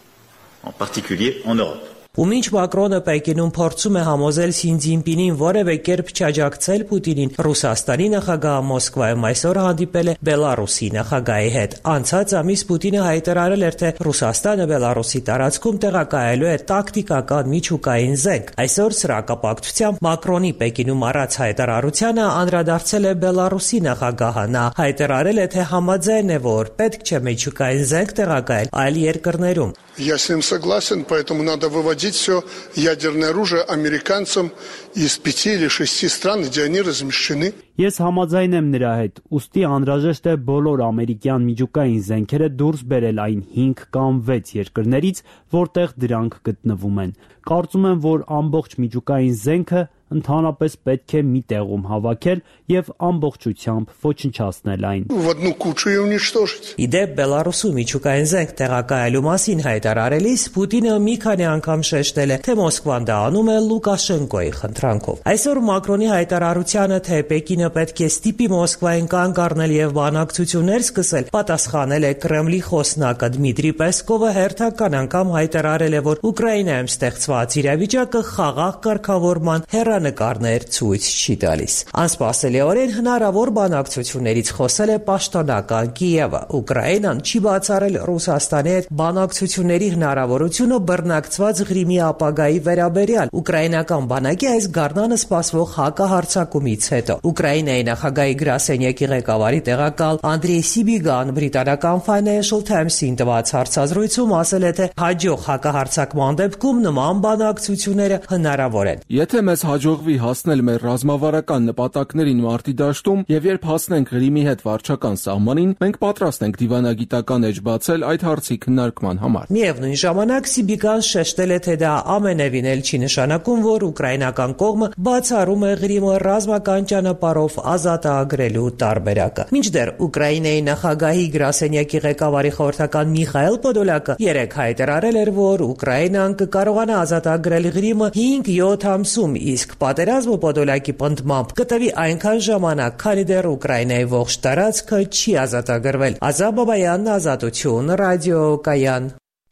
[SPEAKER 7] en particulier en Europe.
[SPEAKER 6] Ու մինչ Մակրոնը Պեկինում փորձում է համոզել Սի Ցզինպինին որևէ կերպ չաջակցել Պուտինին, Ռուսաստանի նախագահը Մոսկվայում այսօր հանդիպել է Բելարուսի նախագահի հետ։ Անցած ամիս Պուտինը հայտարարել էր, թե Ռուսաստանը Բելարուսի տարածքում տեղակայելու է տակտիկական միջուկային զենք։ Այսօր սրա կապակցությամբ Մակրոնի Պեկինում առած հայտարարությանը անդրադարձել է Բելարուսի նախագահը։ Նա հայտարարել է, թե համաձայն է, որ պետք չէ միջուկային զենք տեղակայել այլ երկրներում։
[SPEAKER 8] Я с ним согласен, поэтому надо выводить все ядерное оружие американцам из 5 или 6 стран, где они размещены.
[SPEAKER 10] Ես համաձայն եմ նրա հետ, ուստի անհրաժեշտ է բոլոր ամերիկյան միջուկային զենքերը դուրս բերել այն 5 կամ 6 երկրներից, որտեղ դրանք գտնվում են։ Կարծում եմ, որ ամբողջ միջուկային զենքը ընդհանրապես պետք է մի տեղում հավաքել եւ ամբողջությամբ ոչնչացնել այն։
[SPEAKER 8] В одну кучу и уничтожить.
[SPEAKER 6] Իդեպ Բելարուսում միջուկային զենք տեղակայելու մասին հայտարարելիս Պուտինը մի քանի անգամ շեշտել է, թե Մոսկվան դա անում է Լուկաշենկոյի խնդրանքով։ Այսօր Մակրոնի հայտարարությանը, թե Պեկինը պետք է ստիպի Մոսկվային կանգ առնել եւ բանակցություններ սկսել, պատասխանել է Կրեմլի խոսնակը Դմիտրի Պեսկովը հերթական անգամ հայտարարել է, որ Ուկրաինայում ստեղծված իրավիճակը խաղաղ կարգավորման հեռանկարներ ցույց չի տալիս։ Անսպասելիորեն հնարավոր բանակցություններից խոսել է պաշտոնական Կիևը։ Ուկրաինան չի բացառել Ռուսաստանի հետ բանակցությունների հնարավորությունը բռնակցված Ղրիմի ապագայի վերաբերյալ ուկրաինական բանակի այս գարնանը սպասվող հակահարձակումից հետո։ Ուկրաինայի նախագահի գրասենյակի ղեկավարի տեղակալ Անդրեյ Սիբիգան բրիտանական Financial Times-ին տված հարցազրույցում ասել է, թե հաջող հակահարձակման դեպքում նման բանակցությունները հնարավոր են։
[SPEAKER 15] Եթե մեզ հաջողվի հասնել մեր ռազմավարական նպատակներին մարտի դաշտում եւ երբ հասնենք Ղրիմի հետ վարչական սահմանին, մենք պատրաստ ենք դիվանագիտական էջ բացել այդ հարցի քննարկման համար։
[SPEAKER 6] Միևնույն ժամանակ Սիբիգան շեշտել է, թե դա ամենևին էլ չի նշանակում, որ ուկրաինական կողմը բացառում է Ղրիմը ռազմական ճանապարհով ազատագրելու տարբերակը։ Մինչդեռ Ուկրաինայի նախագահի գրասենյակի ղեկավարի խորհրդական Միխայել Պոդոլյակը երեկ հայտարարել էր, որ Ուկրաինան կկարողանա ազատագրել Ղրիմը 5-7 ամսում, իսկ պատերազմը Պոդոլյակի պնդմամբ կտևի այնքան ժամանակ, քանի դեռ Ուկրաինայի ողջ տարածքը չի ազատագրվել։ Ազատ Բաբայան, Ազատություն, ռադիոկայան։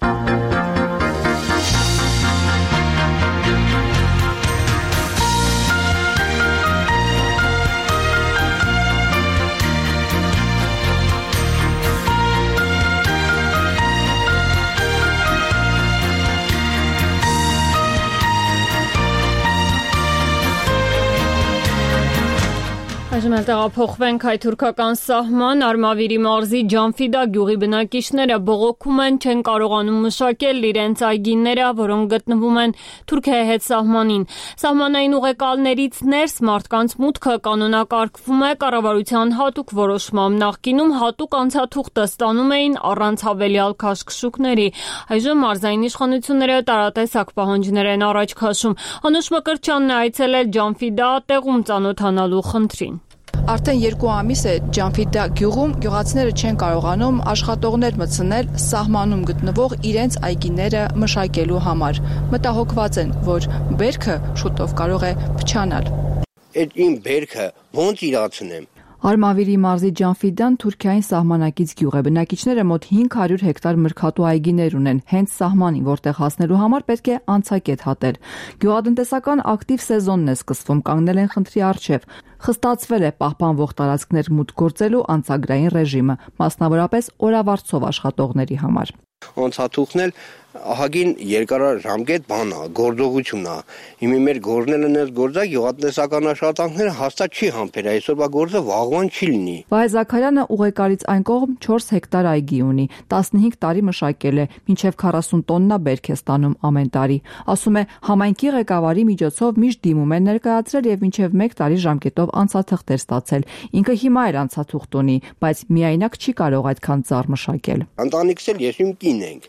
[SPEAKER 1] Այժմ տեղափոխվենք հայ-թուրքական սահման, Արմավիրի մարզի Ջանֆիդա գյուղի բնակիչները բողոքում են, չեն կարողանում մշակել իրենց այգիները, որոնք գտնվում են Թուրքիայի հետ սահմանին։ Սահմանային ուղեկալներից ներս մարդկանց մուտքը կանոնակարգվում է կառավարության հատուկ որոշմամբ։ Նախկինում հատուկ անցաթուղթը ստանում էին առանց հավելյալ քաշքշուկների։ Այժմ մարզային իշխանությունները տարատեսակ պահանջներ են առաջ քաշում։ Անուշ Մկրտչյանն է այցելել Ջանֆիդա տեղում ծանոթանալու խնդրին։
[SPEAKER 11] Արդեն 2 ամիս է Ջանֆիդա գյուղում գյուղացիները չեն կարողանում աշխատողներ մտցնել սահմանում գտնվող իրենց այգիները մշակելու համար։ Մտահոգված են, որ բերքը շուտով կարող է փչանալ։
[SPEAKER 24] Այդ իմ բերքը ոնց իրացնեմ։
[SPEAKER 11] Արմավիրի մարզի Ջանֆիդան Թուրքիային սահմանակից գյուղ է։ Բնակիչները մոտ 500 հեկտար մրգատու այգիներ ունեն, հենց սահմանին, որտեղ հասնելու համար պետք է անցակետ հատել։ Գյուղատնտեսական ակտիվ սեզոնն է սկսվում, կանգնել են խնդրի առջև։ Խստացվել է պահպանվող տարածքներ մուտք գործելու անցագրային ռեժիմը, մասնավորապես օրավարձով աշխատողների համար։
[SPEAKER 12] Անցաթուխն էլ ահագին երկարաժամկետ բան է, գործողություն է։ Հիմա մեր գործն են այս գործը գյուղատնտեսական աշխատանքները հաստատ չի համբեր, այսօրվա գործը վաղվան չի լինի։
[SPEAKER 11] Վահե Զաքարյանը ուղեկարից այն կողմ 4 հեկտար այգի ունի, 15 տարի մշակել է, մինչև 40 տոննա բերք է ստանում ամեն տարի։ Ասում է, համայնքի ղեկավարի միջոցով միշտ դիմում են ներկայացրել եւ մինչև 1 տարի ժամկետով անցաթղթեր ստացել։ Ինքը հիմա էլ անցաթուղթ ունի, բայց միայնակ չի կարող այդքան ծառ մշակել։
[SPEAKER 12] Ընտանիքս էլ ես իմ կին ենք։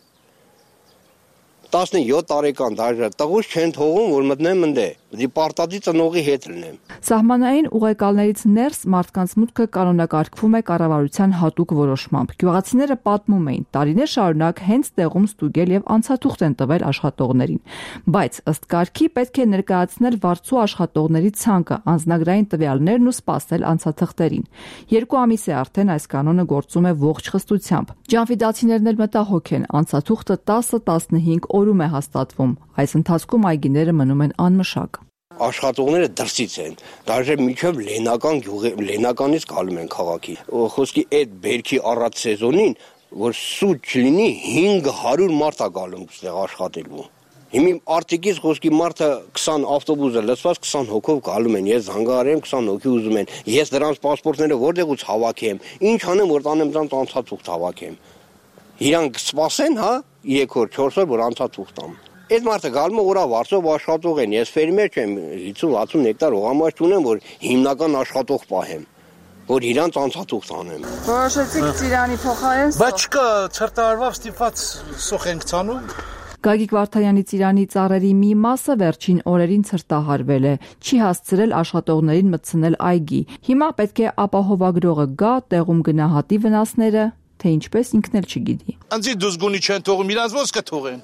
[SPEAKER 12] 17 տարեկան դաժե տղուս չեն թողում, որ մտնեմ ընդե, դի պարտադի ծնողի հետ լինեմ։
[SPEAKER 11] Սահմանային ուղեկալներից ներս մարդկանց մուտքը կանոնակարգվում է կառավարության հատուկ որոշմամբ։ Գյուղացիները պատմում էին, տարիներ շարունակ հենց տեղում ստուգել եւ անցաթուղթ են տվել աշխատողներին։ Բայց ըստ կարգի պետք է ներկայացնել վարձու աշխատողների ցանկը, անձնագրային տվյալներն ու սպասել անցաթղթերին։ 2 ամիս է արդեն այս կանոնը գործում է ողջ խստությամբ։ Ջանֆիդացիներն էլ մտահոգ են, անցաթուղթը 10-15 օրում է հաստատվում։ Այս ընթացքում այգիները մնում են անմշակ։
[SPEAKER 12] Աշխատողները դրսից են, դաժե միջև Լենականից գալում են քաղաքի։ Խոսքի այդ բերքի առած սեզոնին, որ սուտ չլինի 500 մարդ է գալում այստեղ աշխատելու։ Հիմա արտիկից խոսքի մարդը 20 ավտոբուսը լցված 20 հոգով գալում են, ես զանգահարեմ 20 հոգի ուզում են։ Ես դրանց պասպորտները որտեղից հավաքեմ, ինչ անեմ, որ տանեմ դրանց անցաթուղթ հավաքեմ։ Իրանք սպասեն, հա, 3 օր, 4 օր, որ անցաթուղթ տամ։ Այդ մարդը գալու է օրավարձով աշխատող են, ես ֆերմեր չեմ, 50-60 հեկտար հողամաս չունեմ, որ հիմնական աշխատող պահեմ, որ իրանց անցաթուղթ անեմ։
[SPEAKER 11] Որոշեցիք ծիրանի փոխարեն։
[SPEAKER 13] Բայց չկա, ցրտարվավ ստիպված սոխ ենք ցանում։
[SPEAKER 11] Գագիկ Վարդանյանի ծիրանի ծառերի մի մասը վերջին օրերին ցրտահարվել է, չի հասցրել աշխատողներին մտցնել այգի։ Հիմա պետք է ապահովագրողը գա, տեղում գնահատի վնասները, թե ինչպես ինքն էլ չգիտի։
[SPEAKER 13] Անձի դուսգունի չեն թողում, իրանց ոնց կթողեն։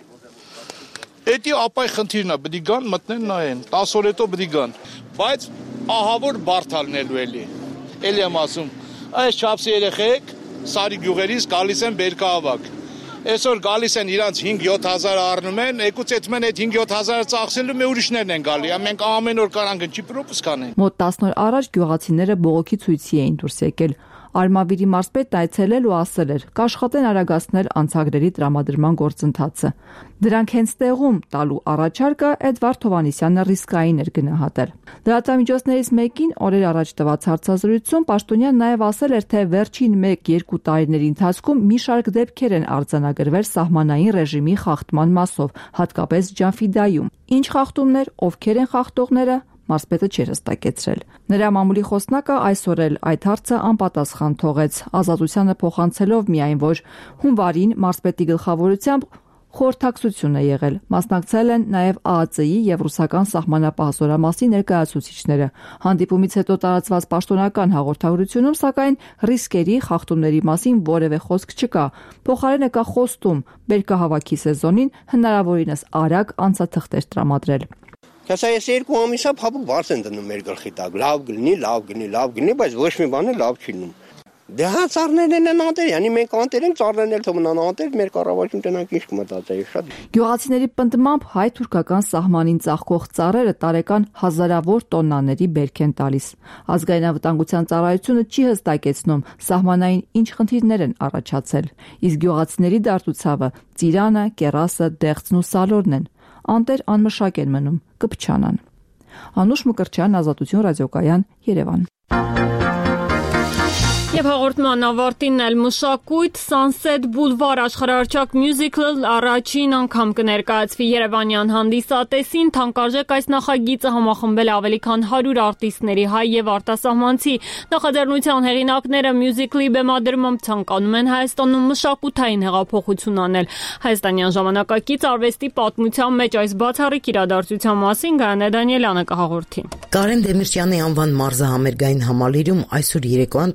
[SPEAKER 13] Էդի ապայ խնդիրն է, բդի գան, մտնեն նայեն, 10 օր հետո բդի գան։ Բայց ահավոր բարդ ալնելու էլի։ Էլի եմ ասում, այս չափսի երեխեք Սարի գյուղերից գալիս են բերքահավաք։ Այսօր գալիս են իրանց 5-7 հազար առնում են, եկուց այդ մեն այդ 5-7 հազարը ծախսելու մի ուրիշներն են գալի, մենք ամեն օր կարան գնչի պրոպս կանեն։
[SPEAKER 11] Մոտ 10 օր առաջ գյուղացիները բողոքի ցույցի էին դուրս եկել։ Արմավիրի մարզպետն այցելել ու ասել էր, կաշխատեն արագացնել անցագրերի տրամադրման գործընթացը։ Դրանք հենց տեղում տալու առաջարկը Էդվարդ Հովհաննիսյանը ռիսկային էր գնահատել։ Լրատվամիջոցներից մեկին օրեր առաջ տված հարցազրույցում Պաշտոնյան նաև ասել էր, թե վերջին 1-2 տարիների ընթացքում մի շարք դեպքեր են արձանագրվել սահմանային ռեժիմի խախտման մասով, հատկապես Ջանֆիդայում։ Ինչ խախտումներ, ովքեր են խախտողները, մարզպետը չէր հստակեցրել։ Նրա մամուլի խոսնակը այսօր էլ այդ հարցը անպատասխան թողեց, ազատությանը փոխանցելով միայն, որ հունվարին մարզպետի գլխավորությամբ խորհրդակցություն է եղել։ Մասնակցել են նաև ԱԱԾ-ի եւ ռուսական սահմանապահ զորամասի ներկայացուցիչները։ Հանդիպումից հետո տարածված պաշտոնական հաղորդագրությունում, սակայն ռիսկերի, խախտումների մասին որևէ խոսք չկա։ Փոխարենը կա խոստում բերքահավաքի սեզոնին հնարավորինս արագ անցաթղթեր տրամադրել։
[SPEAKER 12] Կասա ես 2 ամիսա փափուկ բարձ են դնում մեր գլխի տակ, լավ գնի, բայց ոչ մի բան լավ չի լինում։ Դե հա ծառներն են անտեր, yani մենք անտեր ենք, ծառներն էլ թողնան անտեր, մեր կառավարություն տնանք ինչ կմտածեի շատ։
[SPEAKER 11] Գյուղացիների պնդմամբ հայ-թուրքական սահմանին ծաղկող ծառերը տարեկան հազարավոր տոննաների բերք են տալիս։ Ազգային անվտանգության ծառայությունը չի հստակեցնում սահմանային ինչ խնդիրներ են առաջացել, իսկ գյուղացիների դարձուցավը ծիրանը, կեռասը, դեղցն ու սալորն են։ Անտեր անմշակ են մնում, կփչանան։ Անուշ Մկրտչյան, Ազատություն ռադիոկայան, Երևան։
[SPEAKER 1] Եվ հաղորդման ավարտին էլ մշակույթ Sunset Boulevard աշխարհահռչակ մյուզիկլ առաջին անգամ կներկայացվի Երևանյան հանդիսատեսին։ Թանկարժեք այս նախագիծը համախմբել ավելի քան 100 արտիստների հայ եւ արտասահմանցի։ Նախաձեռնության հեղինակները մյուզիկլի բեմադրմամբ ցանկանում են Հայաստանում մշակութային հեղափոխություն անել։ Հայաստանյան ժամանակակից արվեստի պատմության մեջ այս բացառիկ իրադարձության մասին Գայանե Դանիելյանը կհաղորդի։
[SPEAKER 14] Կարեն Դեմիրճյանի անվան մարզահամերգային համալիրում այսօր երեկոյան տեղի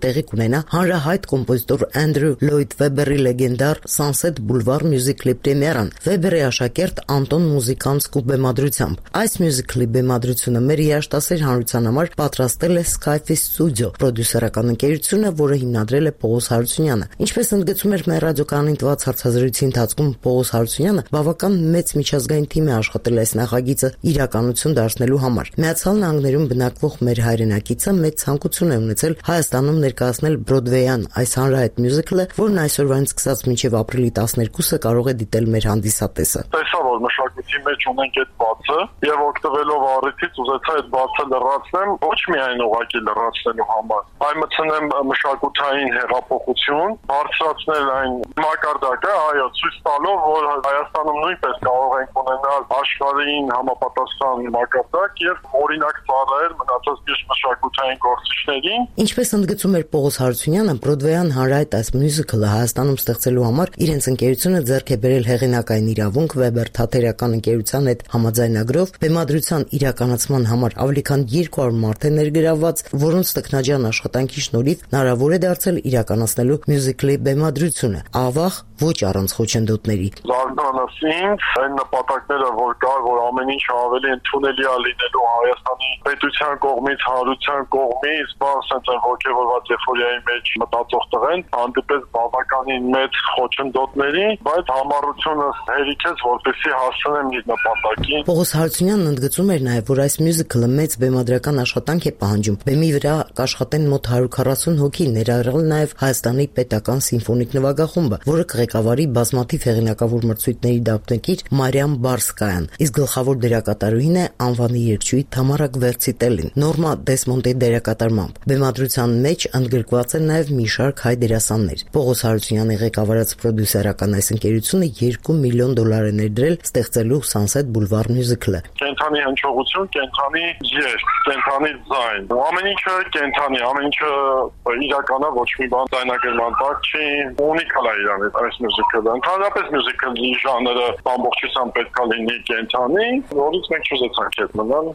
[SPEAKER 4] ունենա հանրահայտ կոմպոզիտոր Անդրյու Լոյդ Վեբերի լեգենդար Sunset Boulevard մյուզիկլի պրեմիերան Վեբերի աշակերտ Անտոն Մուզիկանսկու բեմադրությամբ։ Այս մյուզիկլի բեմադրությունը մեր երաժշտասեր հանրության համար պատրաստել է Skyfish Studio պրոդյուսերական ընկերությունը, որը հիմնադրել է Պողոս Հարությունյանը։ Ինչպես ընդգծում էր մեր ռադիոկայանին տված հարցազրույցի ընթացքում Պողոս Հարությունյանը, բավական մեծ միջազգային թիմ է աշխատել այս նախագիծը իրականություն դարձնելու համար։ Միացյալ Նահանգներում բնակվող մեր հայրենակիցը մեծ ցանկություն է ունեցել Հայաստանում ներկայացնել Բրոդվեյան այս հանրահայտ մյուզիկլը, որն այսօրվանից սկսած մինչև ապրիլի 12-ը կարող է դիտել մեր հանդիսատեսը։
[SPEAKER 14] Տեսա, որ մշակույթի մեջ ունենք այդ բացը եւ օգտվելով առիթից ուզեցա այդ բացը լրացնեմ, ոչ միայն ուղղակի լրացնելու համար, այլ մտցնեմ մշակութային հեղափոխություն, բարձրացնել այն մակարդակը, այո, ցույց տալով, որ Հայաստանում նույնպես կարող ենք ունենալ աշխարհին համապատասխան մակարդակ եւ օրինակ ծառայել մնացած միշտ մշակութային գործիչներին։
[SPEAKER 4] Ինչպես ընդգծում էր Պողոս Հարությունյանը, Բրոդվեյան հանրահայտ այս մյուզիկլը Հայաստանում ստեղծելու համար իրենց ընկերությունը ձեռք է բերել հեղինակային իրավունք Weber թատերական ընկերության հետ համաձայնագրով, բեմադրության իրականացման համար ավելի քան 200 մարդ է ներգրավված, որոնց տքնաջան աշխատանքի շնորհիվ հնարավոր է դարձել իրականացնելու մյուզիկլի բեմադրությունը։ Ավաղ ոչ առանց խոչընդոտների։
[SPEAKER 14] Զարմանաս ինձ այն նպատակները, որ կար, որ ամեն ինչ ավելի ընդունելի է լինելու Հայաստանի պետության կողմից, հանրության կողմից, բան ասած այն ոգևորված էֆորիայի մեջ մտածող տղեն, հանդիպեց բավականին մեծ խոչընդոտների, բայց համառությունը հերիքեց, որպեսզի հասնեմ իր նպատակին։
[SPEAKER 4] Պողոս Հարությունյանն ընդգծում էր նաև, որ այս մյուզիկլը մեծ բեմադրական աշխատանք է պահանջում։ Բեմի վրա կաշխատեն մոտ 140 հոգի, ներառյալ նաև Հայաստանի պետական սիմֆոնիկ նվագախումբը, որը ղեկավարի բազմաթիվ հեղինակավոր մրցույթների դափնեկիր Մարիամ Բարսկայան, իսկ գլխավոր դերակատարուհին է անվանի երգչուհի Թամարա Գվերցիտելին, Նորմա Դեսմոնդի դերակատարմամբ։ Բեմադրության մեջ ընդգրկված են նաև մի շարք հայ դերասաններ։ Պողոս Հարությունյանի ղեկավարած պրոդյուսերական այս ընկերությունը $2 միլիոն է ներդրել ստեղծելու Sunset Boulevard մյուզիկլը։
[SPEAKER 14] Կենթանի հնչողություն, կենթանի երգ, կենթանի ձայն, ամեն ինչը կենթանի, ամեն ինչը իրականա, ոչ մի բան ձայնագրման տակ չի, ունիկալ է իրան այս մյուզիկլը։ Ընդհանրապես մյուզիկլի ժանրը ամբողջությամբ պետք է լինի կենթանի, որից մենք չուզեցանք հետ մնալ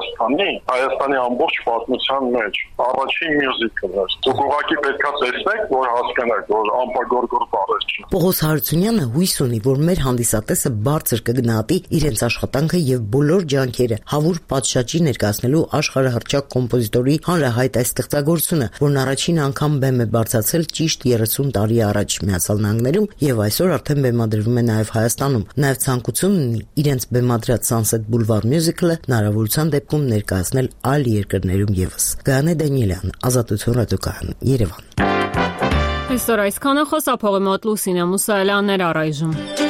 [SPEAKER 14] Հայաստանի ամբողջ պատմության մեջ առաջին մյուզիկլն էր։ Դուք ուղղակի պետք է տեսնեք, որ հասկանաք, որ ամպագորգոր բառեր չի։
[SPEAKER 4] Պողոս Հարությունյանը հույս ունի, որ մեր հանդիսատեսը բարձր կգնահատի իրենց աշխատանքը եւ բոլոր ջանքերը հավուր պատշաճի ներկայացնելու աշխարհահռչակ կոմպոզիտորի հանրահայտ այս ստեղծագործությունը, որն առաջին անգամ բեմ է բարձրացել ճիշտ 30 տարի առաջ Միացյալ Նահանգներում եւ այսօր արդեն բեմադրվում է նաեւ Հայաստանում։ Նաեւ ցանկություն ունի իրենց բեմադրած Sunset Boulevard մյուզիկլը հնարավորության դեպքում ներկայացնել այլ երկրներում եւս։ Գայանե Դանիելյան, Ազատություն ռադիոկայան, Երևան։
[SPEAKER 1] Այսօր այսքանը, խոսափողի մոտ Լուսինե Մուսայելյանն էր առայժմ։